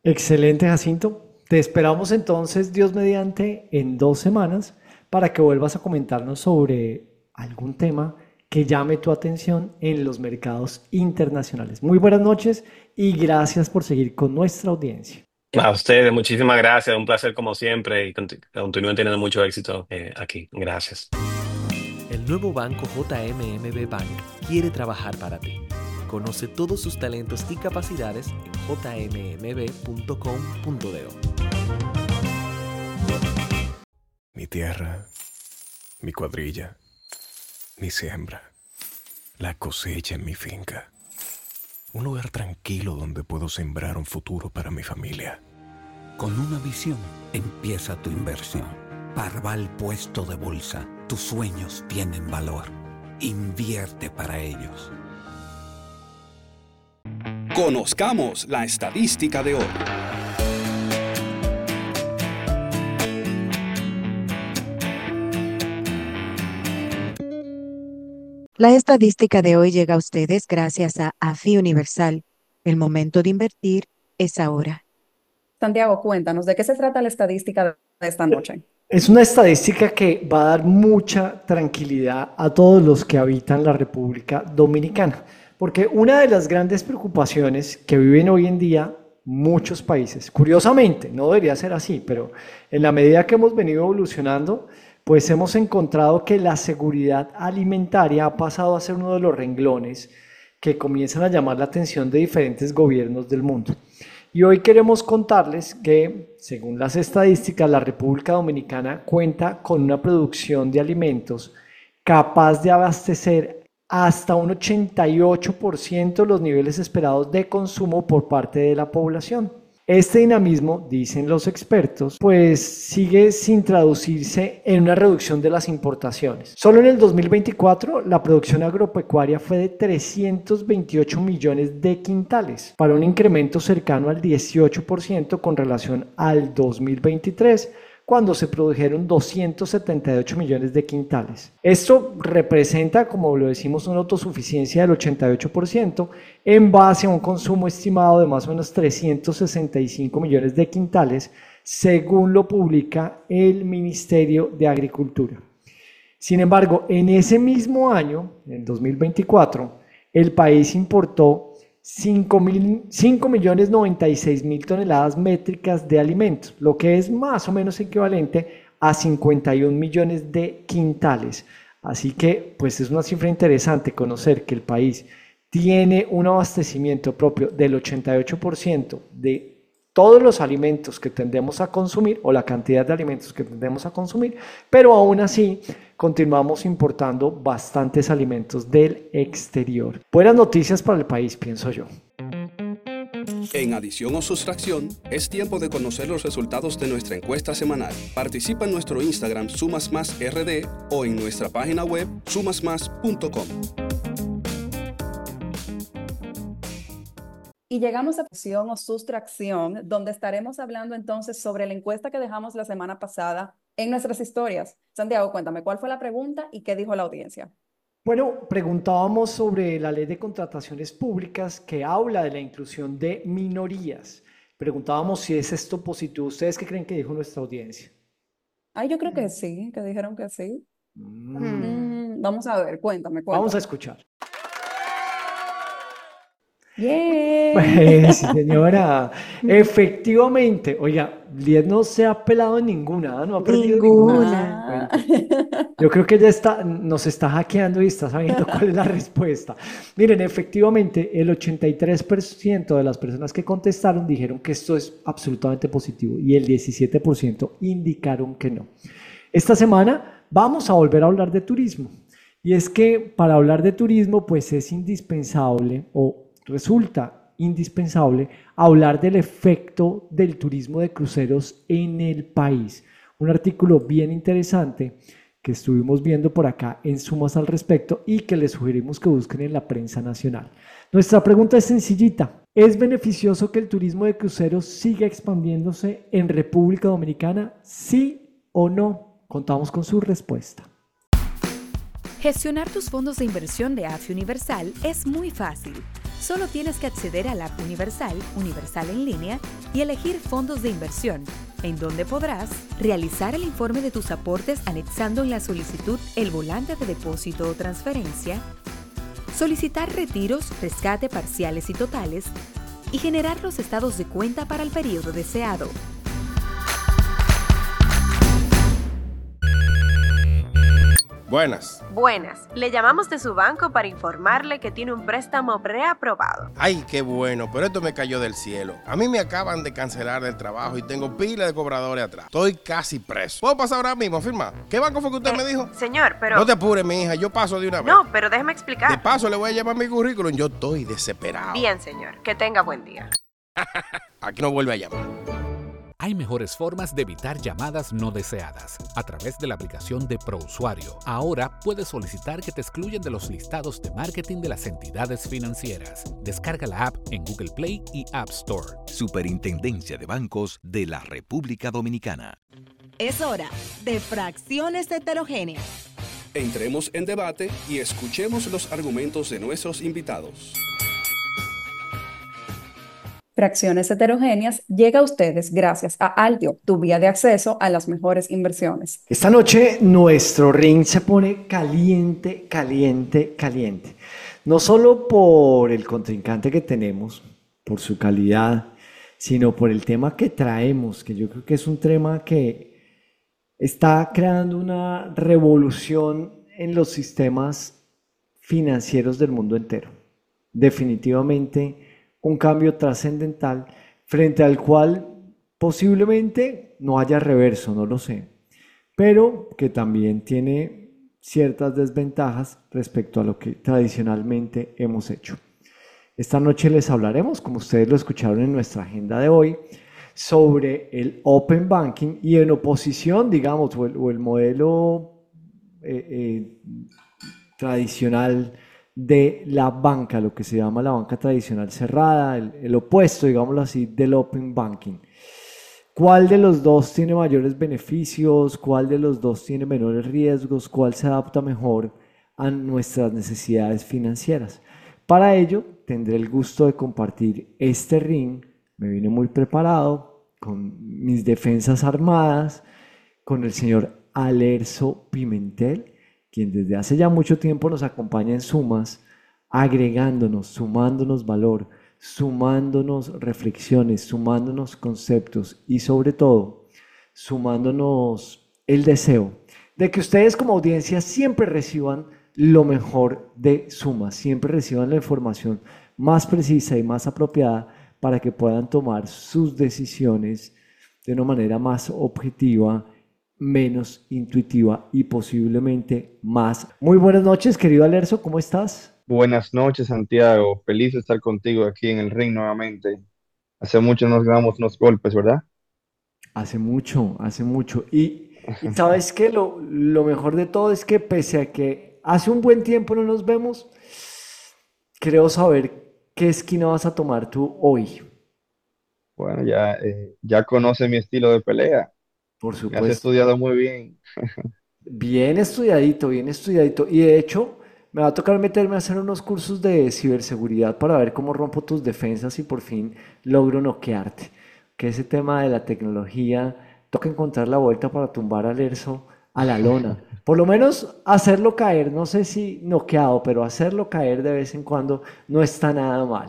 Excelente, Jacinto. Te esperamos entonces, Dios mediante, en dos semanas para que vuelvas a comentarnos sobre algún tema que llame tu atención en los mercados internacionales. Muy buenas noches y gracias por seguir con nuestra audiencia. A ustedes, muchísimas gracias. Un placer como siempre y conti- continúen teniendo mucho éxito eh, aquí. Gracias. El nuevo banco J M M B Bank quiere trabajar para ti. Conoce todos sus talentos y capacidades en j m m b punto com punto d o. Mi tierra, mi cuadrilla, mi siembra, la cosecha en mi finca. Un lugar tranquilo donde puedo sembrar un futuro para mi familia. Con una visión empieza tu inversión. Parval Puesto de Bolsa. Tus sueños tienen valor. Invierte para ellos. Conozcamos la estadística de hoy. La estadística de hoy llega a ustedes gracias a AFI Universal. El momento de invertir es ahora. Santiago, cuéntanos, ¿de qué se trata la estadística de esta noche? Es una estadística que va a dar mucha tranquilidad a todos los que habitan la República Dominicana, porque una de las grandes preocupaciones que viven hoy en día muchos países, curiosamente, no debería ser así, pero en la medida que hemos venido evolucionando, pues hemos encontrado que la seguridad alimentaria ha pasado a ser uno de los renglones que comienzan a llamar la atención de diferentes gobiernos del mundo. Y hoy queremos contarles que, según las estadísticas, la República Dominicana cuenta con una producción de alimentos capaz de abastecer hasta un ochenta y ocho por ciento de los niveles esperados de consumo por parte de la población. Este dinamismo, dicen los expertos, pues sigue sin traducirse en una reducción de las importaciones. Solo en el dos mil veinticuatro la producción agropecuaria fue de trescientos veintiocho millones de quintales, para un incremento cercano al dieciocho por ciento con relación al dos mil veintitrés, cuando se produjeron doscientos setenta y ocho millones de quintales. Esto representa, como lo decimos, una autosuficiencia del ochenta y ocho por ciento en base a un consumo estimado de más o menos trescientos sesenta y cinco millones de quintales, según lo publica el Ministerio de Agricultura. Sin embargo, en ese mismo año, en dos mil veinticuatro, el país importó cinco millones noventa y seis mil toneladas métricas de alimentos, lo que es más o menos equivalente a cincuenta y un millones de quintales. Así que pues es una cifra interesante conocer que el país tiene un abastecimiento propio del ochenta y ocho por ciento de todos los alimentos que tendemos a consumir, o la cantidad de alimentos que tendemos a consumir, pero aún así continuamos importando bastantes alimentos del exterior. Buenas noticias para el país, pienso yo. En adición o sustracción, es tiempo de conocer los resultados de nuestra encuesta semanal. Participa en nuestro Instagram Sumas Más R D o en nuestra página web sumas más punto com. Y llegamos a adición o sustracción, donde estaremos hablando entonces sobre la encuesta que dejamos la semana pasada en nuestras historias. Santiago, cuéntame, ¿cuál fue la pregunta y qué dijo la audiencia? Bueno, preguntábamos sobre la ley de contrataciones públicas que habla de la inclusión de minorías. Preguntábamos si es esto positivo. ¿Ustedes qué creen que dijo nuestra audiencia? Ay, yo creo que sí, que dijeron que sí. Mm. Mm, vamos a ver, cuéntame, cuéntame. Vamos a escuchar. Yeah. Pues, sí, señora, efectivamente, oiga, Liet no se ha pelado en ninguna, no ha perdido ninguna. Ah. Yo creo que ella está, nos está hackeando y está sabiendo cuál es la respuesta. Miren, efectivamente, el ochenta y tres por ciento de las personas que contestaron dijeron que esto es absolutamente positivo y el diecisiete por ciento indicaron que no. Esta semana vamos a volver a hablar de turismo. Y es que para hablar de turismo, pues es indispensable o resulta indispensable hablar del efecto del turismo de cruceros en el país. Un artículo bien interesante que estuvimos viendo por acá en Sumas al respecto y que les sugerimos que busquen en la prensa nacional. Nuestra pregunta es sencillita. ¿Es beneficioso que el turismo de cruceros siga expandiéndose en República Dominicana? ¿Sí o no? Contamos con su respuesta. Gestionar tus fondos de inversión de A F I Universal es muy fácil. Solo tienes que acceder a la app Universal, Universal en línea, y elegir fondos de inversión, en donde podrás realizar el informe de tus aportes anexando en la solicitud el volante de depósito o transferencia, solicitar retiros, rescate parciales y totales, y generar los estados de cuenta para el periodo deseado. Buenas. Buenas. Le llamamos de su banco para informarle que tiene un préstamo preaprobado. Ay, qué bueno, pero esto me cayó del cielo. A mí me acaban de cancelar del trabajo y tengo pila de cobradores atrás. Estoy casi preso. ¿Puedo pasar ahora mismo a firmar? ¿Qué banco fue que usted eh, me dijo? Señor, pero... No te apures, mi hija, yo paso de una vez. No, pero déjeme explicar. De paso le voy a llevar mi currículum, yo estoy desesperado. Bien, señor. Que tenga buen día. Aquí no vuelve a llamar. Hay mejores formas de evitar llamadas no deseadas. A través de la aplicación de ProUsuario, ahora puedes solicitar que te excluyan de los listados de marketing de las entidades financieras. Descarga la app en Google Play y App Store. Superintendencia de Bancos de la República Dominicana. Es hora de Fracciones Heterogéneas. Entremos en debate y escuchemos los argumentos de nuestros invitados. Fracciones Heterogéneas llega a ustedes gracias a Altio, tu vía de acceso a las mejores inversiones. Esta noche nuestro ring se pone caliente, caliente, caliente. No solo por el contrincante que tenemos, por su calidad, sino por el tema que traemos, que yo creo que es un tema que está creando una revolución en los sistemas financieros del mundo entero. Definitivamente un cambio trascendental frente al cual posiblemente no haya reverso, no lo sé, pero que también tiene ciertas desventajas respecto a lo que tradicionalmente hemos hecho. Esta noche les hablaremos, como ustedes lo escucharon en nuestra agenda de hoy, sobre el Open Banking y en oposición, digamos, o el, o el modelo eh, eh, tradicional de la banca, lo que se llama la banca tradicional cerrada, el, el opuesto, digámoslo así, del Open Banking. ¿Cuál de los dos tiene mayores beneficios? ¿Cuál de los dos tiene menores riesgos? ¿Cuál se adapta mejor a nuestras necesidades financieras? Para ello, tendré el gusto de compartir este ring. Me vine muy preparado, con mis defensas armadas, con el señor Alerzo Pimentel, quien desde hace ya mucho tiempo nos acompaña en Sumas, agregándonos, sumándonos valor, sumándonos reflexiones, sumándonos conceptos y sobre todo, sumándonos el deseo de que ustedes como audiencia siempre reciban lo mejor de Sumas, siempre reciban la información más precisa y más apropiada para que puedan tomar sus decisiones de una manera más objetiva, menos intuitiva y posiblemente más. Muy buenas noches, querido Alerzo, ¿cómo estás? Buenas noches, Santiago. Feliz de estar contigo aquí en el ring nuevamente. Hace mucho nos damos unos golpes, ¿verdad? Hace mucho, hace mucho. Y, y sabes que lo, lo mejor de todo es que pese a que hace un buen tiempo no nos vemos, creo saber qué esquina vas a tomar tú hoy. Bueno, ya, eh, ya conoce mi estilo de pelea. Por Me has supuesto. estudiado muy bien. Bien estudiadito, bien estudiadito. Y de hecho, me va a tocar meterme a hacer unos cursos de ciberseguridad para ver cómo rompo tus defensas y por fin logro noquearte. Que ese tema de la tecnología, toca encontrar la vuelta para tumbar al Erso a la lona. Por lo menos hacerlo caer, no sé si noqueado, pero hacerlo caer de vez en cuando no está nada mal.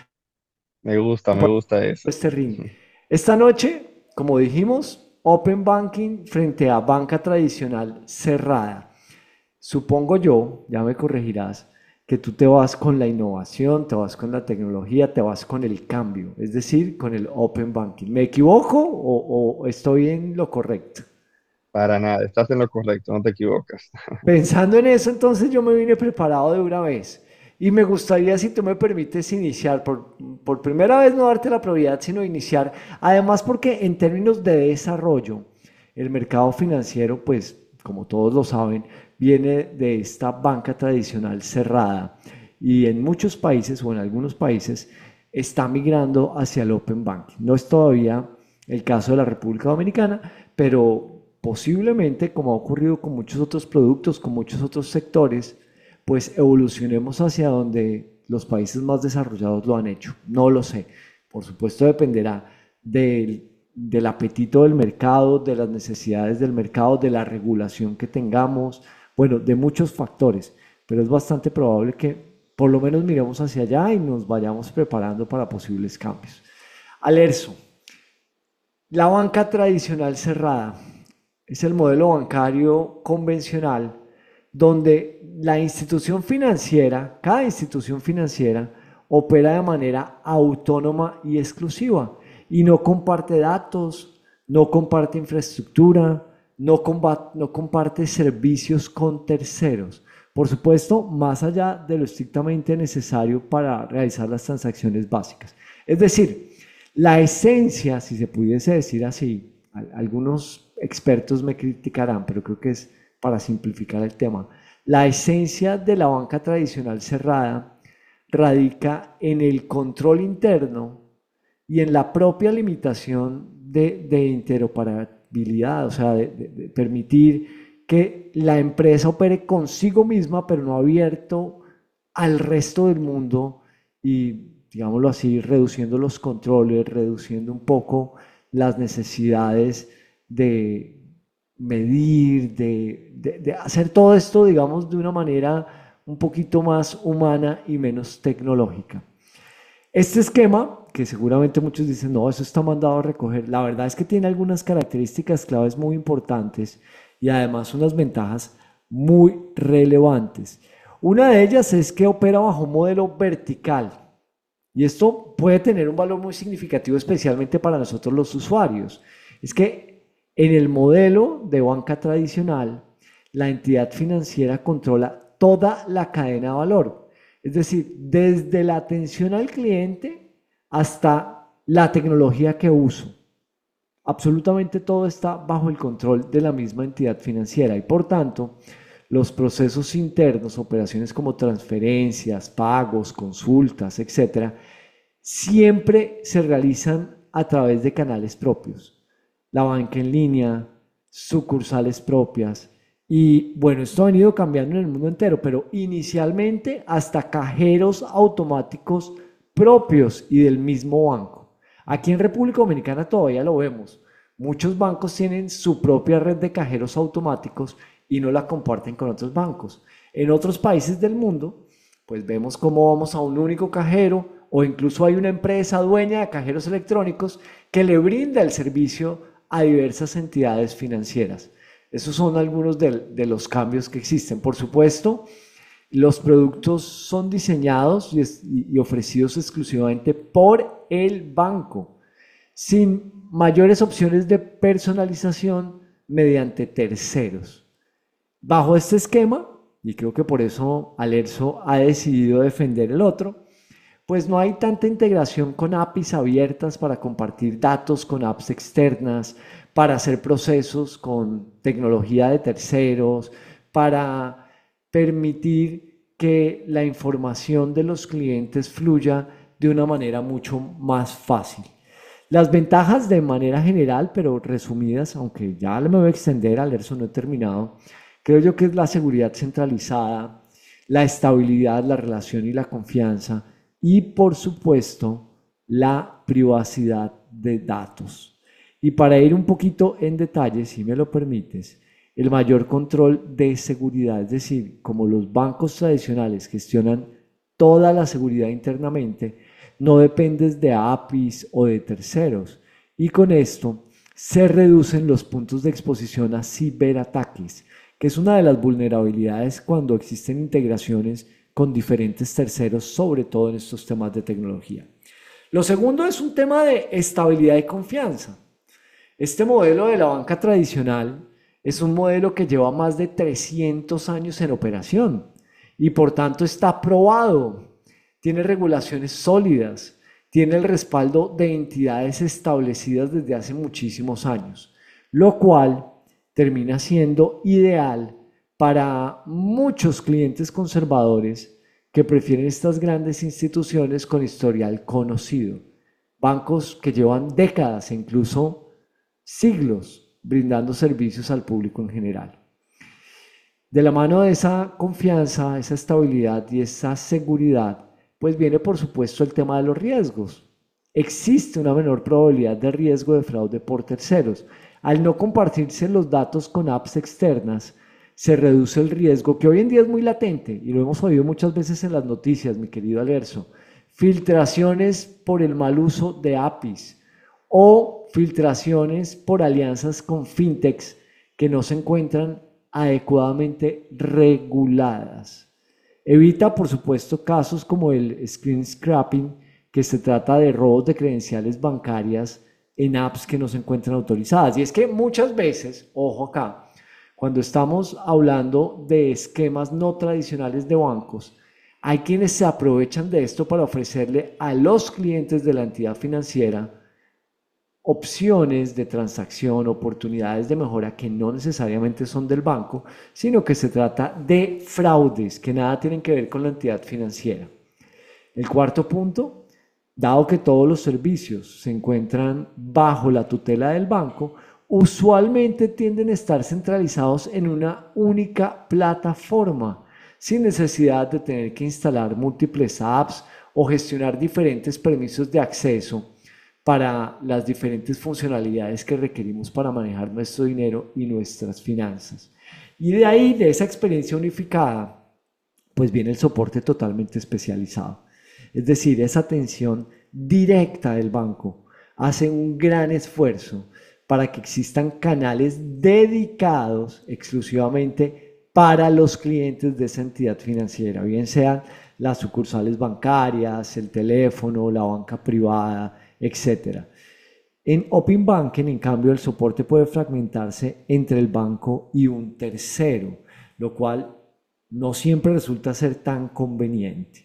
Me gusta, me gusta eso. Este ring. Esta noche, como dijimos, Open Banking frente a banca tradicional cerrada. Supongo yo, ya me corregirás, que tú te vas con la innovación, te vas con la tecnología, te vas con el cambio, es decir, con el Open Banking. ¿Me equivoco o, o estoy en lo correcto? Para nada, estás en lo correcto, no te equivocas. Pensando en eso, entonces yo me vine preparado de una vez. Y me gustaría, si tú me permites, iniciar, por, por primera vez no darte la prioridad, sino iniciar. Además, porque en términos de desarrollo, el mercado financiero, pues, como todos lo saben, viene de esta banca tradicional cerrada. Y en muchos países, o en algunos países, está migrando hacia el Open Banking. No es todavía el caso de la República Dominicana, pero posiblemente, como ha ocurrido con muchos otros productos, con muchos otros sectores, pues evolucionemos hacia donde los países más desarrollados lo han hecho. No lo sé. Por supuesto dependerá del, del apetito del mercado, de las necesidades del mercado, de la regulación que tengamos, bueno, de muchos factores, pero es bastante probable que por lo menos miremos hacia allá y nos vayamos preparando para posibles cambios. Alerzo, la banca tradicional cerrada es el modelo bancario convencional donde la institución financiera, cada institución financiera, opera de manera autónoma y exclusiva y no comparte datos, no comparte infraestructura, no, combat, no comparte servicios con terceros. Por supuesto, más allá de lo estrictamente necesario para realizar las transacciones básicas. Es decir, la esencia, si se pudiese decir así, algunos expertos me criticarán, pero creo que es para simplificar el tema, la esencia de la banca tradicional cerrada radica en el control interno y en la propia limitación de, de interoperabilidad, o sea, de, de, de permitir que la empresa opere consigo misma, pero no abierto al resto del mundo y, digámoslo así, reduciendo los controles, reduciendo un poco las necesidades de medir, de, de, de hacer todo esto, digamos, de una manera un poquito más humana y menos tecnológica. Este esquema, que seguramente muchos dicen, no, eso está mandado a recoger, la verdad es que tiene algunas características claves muy importantes y además unas ventajas muy relevantes. Una de ellas es que opera bajo un modelo vertical y esto puede tener un valor muy significativo especialmente para nosotros los usuarios. Es que en el modelo de banca tradicional, la entidad financiera controla toda la cadena de valor, es decir, desde la atención al cliente hasta la tecnología que uso. Absolutamente todo está bajo el control de la misma entidad financiera y por tanto los procesos internos, operaciones como transferencias, pagos, consultas, etcétera, siempre se realizan a través de canales propios. La banca en línea, sucursales propias y bueno, esto ha venido cambiando en el mundo entero, pero inicialmente hasta cajeros automáticos propios y del mismo banco. Aquí en República Dominicana todavía lo vemos. Muchos bancos tienen su propia red de cajeros automáticos y no la comparten con otros bancos. En otros países del mundo, pues vemos cómo vamos a un único cajero o incluso hay una empresa dueña de cajeros electrónicos que le brinda el servicio a diversas entidades financieras. Esos son algunos de, de los cambios que existen. Por supuesto, los productos son diseñados y, y ofrecidos exclusivamente por el banco, sin mayores opciones de personalización mediante terceros. Bajo este esquema, y creo que por eso Alerzo ha decidido defender el otro, pues no hay tanta integración con A P Is abiertas para compartir datos con apps externas, para hacer procesos con tecnología de terceros, para permitir que la información de los clientes fluya de una manera mucho más fácil. Las ventajas de manera general, pero resumidas, aunque ya me voy a extender, Alerzo no he terminado, creo yo que es la seguridad centralizada, la estabilidad, la relación y la confianza y por supuesto la privacidad de datos. Y para ir un poquito en detalle, si me lo permites, el mayor control de seguridad, es decir, como los bancos tradicionales gestionan toda la seguridad internamente, no dependes de A P Is o de terceros y con esto se reducen los puntos de exposición a ciberataques, que es una de las vulnerabilidades cuando existen integraciones con diferentes terceros, sobre todo en estos temas de tecnología. Lo segundo es un tema de estabilidad y confianza. Este modelo de la banca tradicional es un modelo que lleva más de trescientos años en operación y por tanto está probado, tiene regulaciones sólidas, tiene el respaldo de entidades establecidas desde hace muchísimos años, lo cual termina siendo ideal para muchos clientes conservadores que prefieren estas grandes instituciones con historial conocido, bancos que llevan décadas e incluso siglos brindando servicios al público en general. De la mano de esa confianza, esa estabilidad y esa seguridad, pues viene por supuesto el tema de los riesgos. Existe una menor probabilidad de riesgo de fraude por terceros. Al no compartirse los datos con apps externas, se reduce el riesgo que hoy en día es muy latente y lo hemos oído muchas veces en las noticias, mi querido Alerzo. Filtraciones por el mal uso de A P Is o filtraciones por alianzas con fintechs que no se encuentran adecuadamente reguladas. Evita, por supuesto, casos como el screen scraping, que se trata de robos de credenciales bancarias en apps que no se encuentran autorizadas. Y es que muchas veces, ojo acá, cuando estamos hablando de esquemas no tradicionales de bancos, hay quienes se aprovechan de esto para ofrecerle a los clientes de la entidad financiera opciones de transacción, oportunidades de mejora que no necesariamente son del banco, sino que se trata de fraudes que nada tienen que ver con la entidad financiera. El cuarto punto, dado que todos los servicios se encuentran bajo la tutela del banco, usualmente tienden a estar centralizados en una única plataforma, sin necesidad de tener que instalar múltiples apps o gestionar diferentes permisos de acceso para las diferentes funcionalidades que requerimos para manejar nuestro dinero y nuestras finanzas. Y de ahí, de esa experiencia unificada, pues viene el soporte totalmente especializado. Es decir, esa atención directa del banco hace un gran esfuerzo para que existan canales dedicados exclusivamente para los clientes de esa entidad financiera, bien sean las sucursales bancarias, el teléfono, la banca privada, etcétera. En Open Banking, en cambio, el soporte puede fragmentarse entre el banco y un tercero, lo cual no siempre resulta ser tan conveniente.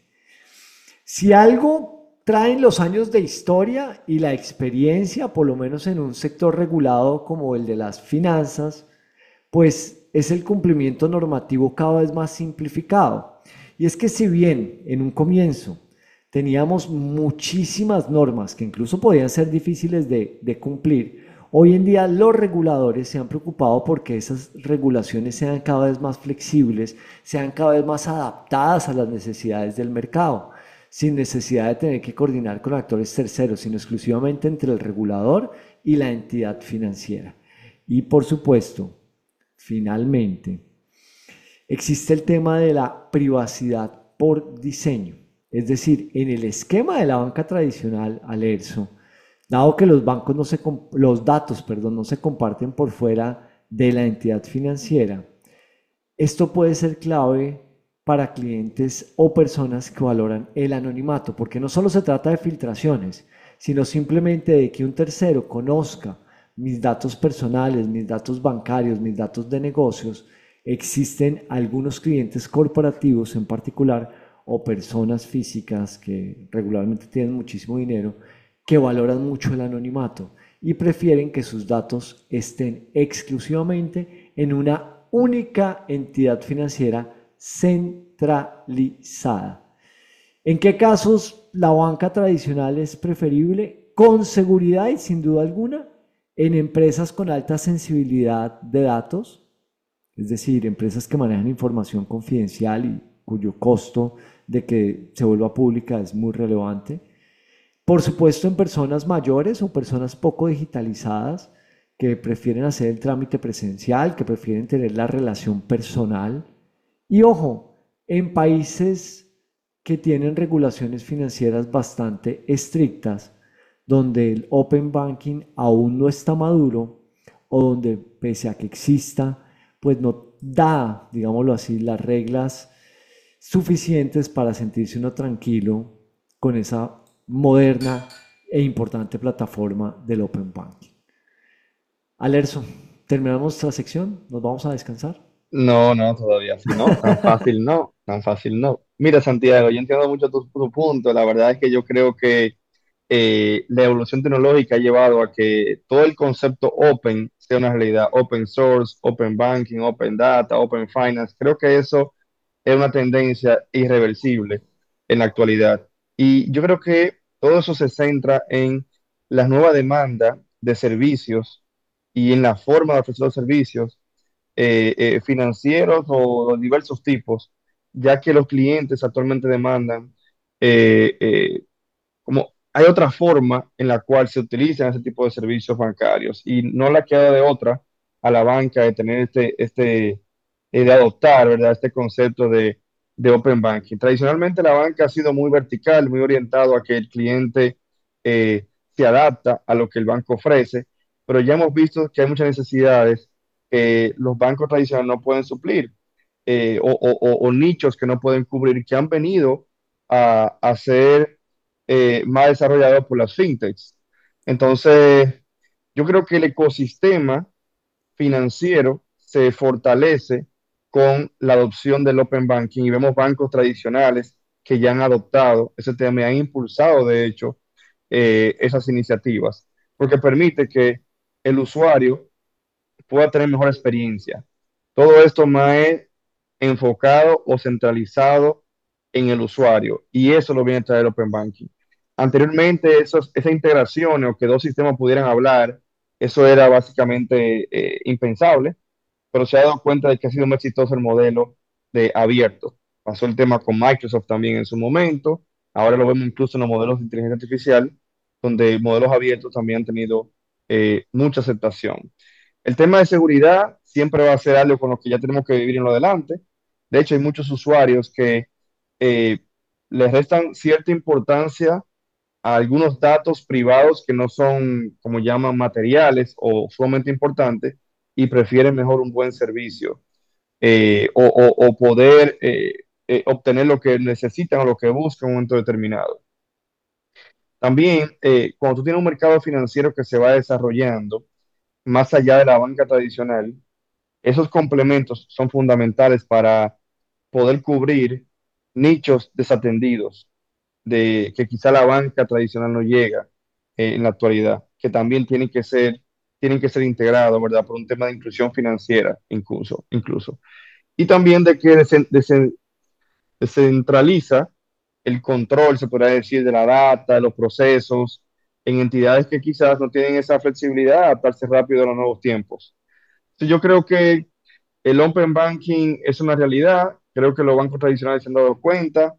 Si algo traen los años de historia y la experiencia, por lo menos en un sector regulado como el de las finanzas, pues es el cumplimiento normativo cada vez más simplificado. Y es que si bien en un comienzo teníamos muchísimas normas que incluso podían ser difíciles de, de cumplir, hoy en día los reguladores se han preocupado porque esas regulaciones sean cada vez más flexibles, sean cada vez más adaptadas a las necesidades del mercado, sin necesidad de tener que coordinar con actores terceros, sino exclusivamente entre el regulador y la entidad financiera. Y por supuesto, finalmente, existe el tema de la privacidad por diseño. Es decir, en el esquema de la banca tradicional, Alerzo, dado que los bancos no se, los datos, perdón, no se comparten por fuera de la entidad financiera, esto puede ser clave para clientes o personas que valoran el anonimato, porque no solo se trata de filtraciones, sino simplemente de que un tercero conozca mis datos personales, mis datos bancarios, mis datos de negocios. Existen algunos clientes corporativos en particular o personas físicas que regularmente tienen muchísimo dinero que valoran mucho el anonimato y prefieren que sus datos estén exclusivamente en una única entidad financiera centralizada. ¿En qué casos la banca tradicional es preferible? Con seguridad y sin duda alguna en empresas con alta sensibilidad de datos, es decir, empresas que manejan información confidencial y cuyo costo de que se vuelva pública es muy relevante. Por supuesto, en personas mayores o personas poco digitalizadas que prefieren hacer el trámite presencial, que prefieren tener la relación personal. Y ojo, en países que tienen regulaciones financieras bastante estrictas, donde el Open Banking aún no está maduro o donde pese a que exista, pues no da, digámoslo así, las reglas suficientes para sentirse uno tranquilo con esa moderna e importante plataforma del Open Banking. Alerzo, terminamos nuestra sección, nos vamos a descansar. No, no, todavía sí, no, tan fácil no, tan fácil no. Mira, Santiago, yo entiendo mucho tu, tu punto. La verdad es que yo creo que eh, la evolución tecnológica ha llevado a que todo el concepto open sea una realidad, open source, open banking, open data, open finance. Creo que eso es una tendencia irreversible en la actualidad. Y yo creo que todo eso se centra en la nueva demanda de servicios y en la forma de ofrecer los servicios eh, eh, financieros o de diversos tipos, ya que los clientes actualmente demandan eh, eh, como hay otra forma en la cual se utilizan ese tipo de servicios bancarios y no la queda de otra a la banca de tener este, este, eh, de adoptar, ¿verdad? Este concepto de, de Open Banking. Tradicionalmente la banca ha sido muy vertical, muy orientado a que el cliente eh, se adapta a lo que el banco ofrece, pero ya hemos visto que hay muchas necesidades que los bancos tradicionales no pueden suplir eh, o, o- o- o nichos que no pueden cubrir, que han venido a, a ser eh, más desarrollados por las fintechs. Entonces, yo creo que el ecosistema financiero se fortalece con la adopción del Open Banking y vemos bancos tradicionales que ya han adoptado ese tema y han impulsado, de hecho, eh, esas iniciativas, porque permite que el usuario pueda tener mejor experiencia. Todo esto más es enfocado o centralizado en el usuario y eso lo viene a traer Open Banking. Anteriormente, esos, esa integración o que dos sistemas pudieran hablar, eso era básicamente eh, impensable, pero se ha dado cuenta de que ha sido muy exitoso el modelo de abierto. Pasó el tema con Microsoft también en su momento, ahora lo vemos incluso en los modelos de inteligencia artificial, donde modelos abiertos también han tenido eh, mucha aceptación. El tema de seguridad siempre va a ser algo con lo que ya tenemos que vivir en lo adelante. De hecho, hay muchos usuarios que eh, les restan cierta importancia a algunos datos privados que no son, como llaman, materiales o sumamente importantes y prefieren mejor un buen servicio eh, o, o- o poder eh, eh, obtener lo que necesitan o lo que buscan en un momento determinado. También, eh, cuando tú tienes un mercado financiero que se va desarrollando más allá de la banca tradicional, esos complementos son fundamentales para poder cubrir nichos desatendidos de que quizá la banca tradicional no llega eh, en la actualidad, que también tienen que ser, tienen que ser integrados, ¿verdad? Por un tema de inclusión financiera, incluso, incluso. Y también de que desen- desen- descentraliza el control, se podría decir, de la data, de los procesos, en entidades que quizás no tienen esa flexibilidad de adaptarse rápido a los nuevos tiempos. Entonces, yo creo que el Open Banking es una realidad, creo que los bancos tradicionales se han dado cuenta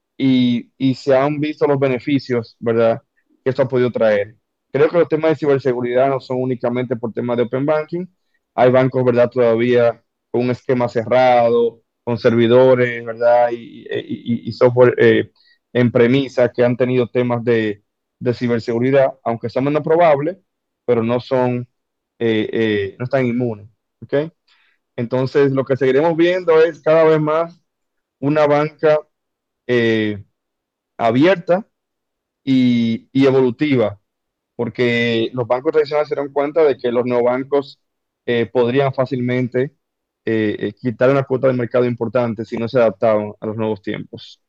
y, y se han visto los beneficios, ¿verdad?, que esto ha podido traer. Creo que los temas de ciberseguridad no son únicamente por temas de Open Banking, hay bancos, ¿verdad?, todavía con un esquema cerrado, con servidores, ¿verdad?, y, y- y software eh, en premisa que han tenido temas de, de ciberseguridad, aunque son menos probables, pero no son, eh, eh, no están inmunes, ¿ok? Entonces, lo que seguiremos viendo es cada vez más una banca eh, abierta y, y evolutiva, porque los bancos tradicionales se dieron cuenta de que los neobancos eh, podrían fácilmente eh, eh, quitar una cuota de mercado importante si no se adaptaban a los nuevos tiempos.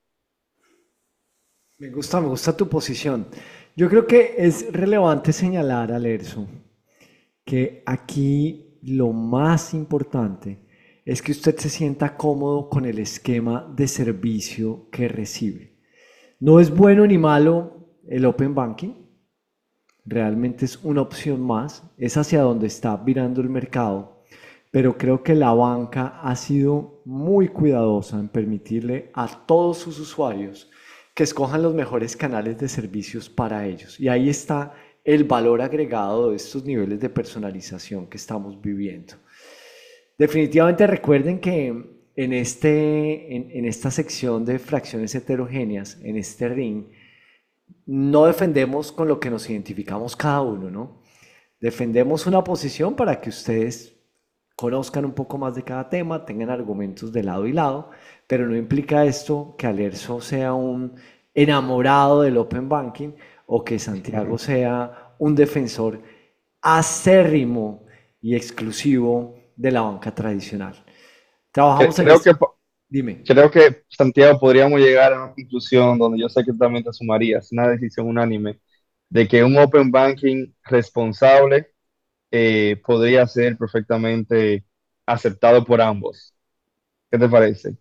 Me gusta, me gusta tu posición. Yo creo que es relevante señalar, Alerzo, que aquí lo más importante es que usted se sienta cómodo con el esquema de servicio que recibe. No es bueno ni malo el Open Banking, realmente es una opción más, es hacia donde está virando el mercado, pero creo que la banca ha sido muy cuidadosa en permitirle a todos sus usuarios que escojan los mejores canales de servicios para ellos. Y ahí está el valor agregado de estos niveles de personalización que estamos viviendo. Definitivamente recuerden que en, este, en, en esta sección de fracciones heterogéneas, en este ring, no defendemos con lo que nos identificamos cada uno, ¿no? Defendemos una posición para que ustedes conozcan un poco más de cada tema, tengan argumentos de lado y lado, pero no implica esto que Alerzo sea un enamorado del Open Banking o que Santiago sea un defensor acérrimo y exclusivo de la banca tradicional. Trabajamos en Creo este... que, po- Dime. creo que, Santiago, podríamos llegar a una conclusión donde yo sé que tú también te sumarías, una decisión unánime, de que un Open Banking responsable eh, podría ser perfectamente aceptado por ambos. ¿Qué te parece?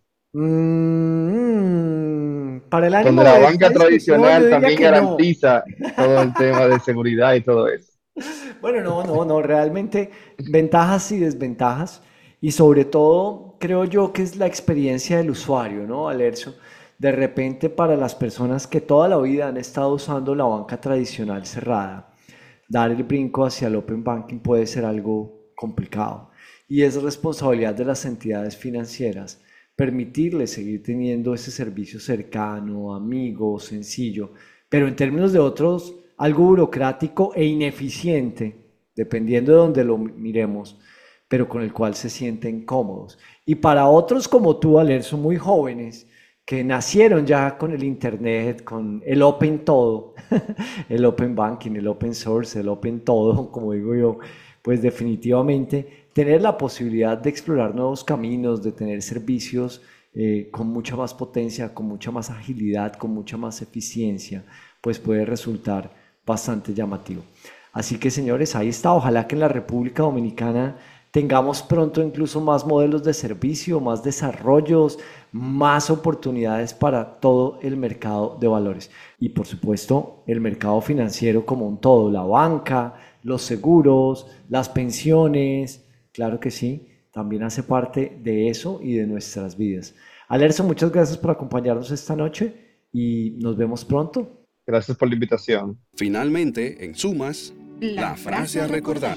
Mm, para el Donde ánimo la de banca esta discusión, yo tradicional diría también que no. garantiza todo el tema de seguridad y todo eso. Bueno, no, no, no, realmente ventajas y desventajas. Y sobre todo, creo yo que es la experiencia del usuario, ¿no, Alerzo? De repente, para las personas que toda la vida han estado usando la banca tradicional cerrada, dar el brinco hacia el Open Banking puede ser algo complicado. Y es responsabilidad de las entidades financieras permitirles seguir teniendo ese servicio cercano, amigo, sencillo, pero en términos de otros, algo burocrático e ineficiente, dependiendo de donde lo miremos, pero con el cual se sienten cómodos. Y para otros como tú, Alerzo, muy jóvenes, que nacieron ya con el Internet, con el Open todo, el Open Banking, el Open Source, el Open todo, como digo yo, pues definitivamente tener la posibilidad de explorar nuevos caminos, de tener servicios eh, con mucha más potencia, con mucha más agilidad, con mucha más eficiencia, pues puede resultar bastante llamativo. Así que, señores, ahí está. Ojalá que en la República Dominicana tengamos pronto incluso más modelos de servicio, más desarrollos, más oportunidades para todo el mercado de valores. Y por supuesto, el mercado financiero como un todo, la banca, los seguros, las pensiones, claro que sí, también hace parte de eso y de nuestras vidas. Alerzo, muchas gracias por acompañarnos esta noche y nos vemos pronto. Gracias por la invitación. Finalmente, en Sumas, la, la frase a recordar.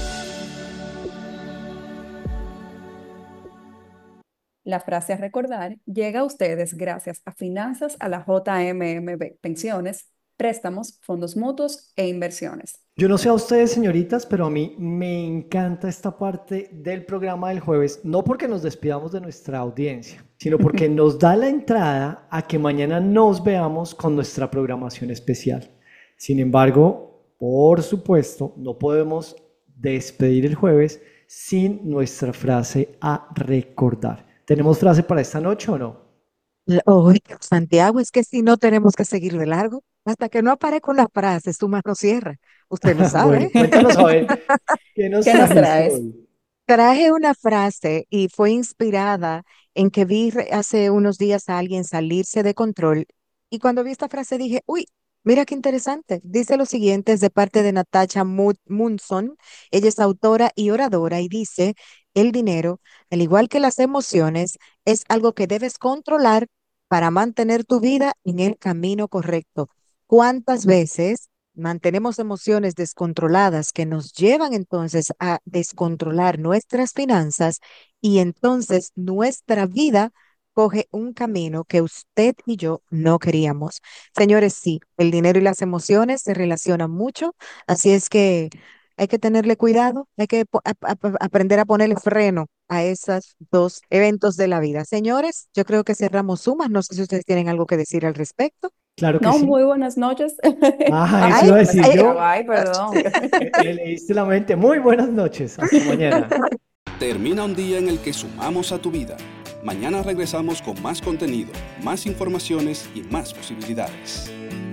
La frase a recordar llega a ustedes gracias a Finanzas a la J M M B, pensiones, préstamos, fondos mutuos e inversiones. Yo no sé a ustedes, señoritas, pero a mí me encanta esta parte del programa del jueves, no porque nos despidamos de nuestra audiencia, sino porque nos da la entrada a que mañana nos veamos con nuestra programación especial. Sin embargo, por supuesto, no podemos despedir el jueves sin nuestra frase a recordar. ¿Tenemos frase para esta noche o no? Oh, Santiago, es que si no tenemos que seguir de largo, hasta que no aparezca una frase, Sumas no cierra. Usted lo sabe. Bueno, cuéntanos a ver, ¿qué nos, ¿Qué nos traes? hoy? Traje una frase y fue inspirada en que vi re- hace unos días a alguien salirse de control y cuando vi esta frase dije, uy, mira qué interesante. Dice lo siguiente, es de parte de Natasha Mu- Munson. Ella es autora y oradora y dice, el dinero, al igual que las emociones, es algo que debes controlar para mantener tu vida en el camino correcto. ¿Cuántas veces mantenemos emociones descontroladas que nos llevan entonces a descontrolar nuestras finanzas y entonces nuestra vida coge un camino que usted y yo no queríamos? Señores, sí, el dinero y las emociones se relacionan mucho, así es que hay que tenerle cuidado, hay que po- ap- ap- aprender a ponerle freno a esos dos eventos de la vida. Señores, yo creo que cerramos Sumas, no sé si ustedes tienen algo que decir al respecto. Claro que No, sí. muy buenas noches. Ah, eso Ay, iba a decir ay, yo. Ay, perdón. Me, me leíste la mente. Muy buenas noches. Hasta mañana. Termina un día en el que sumamos a tu vida. Mañana regresamos con más contenido, más informaciones y más posibilidades.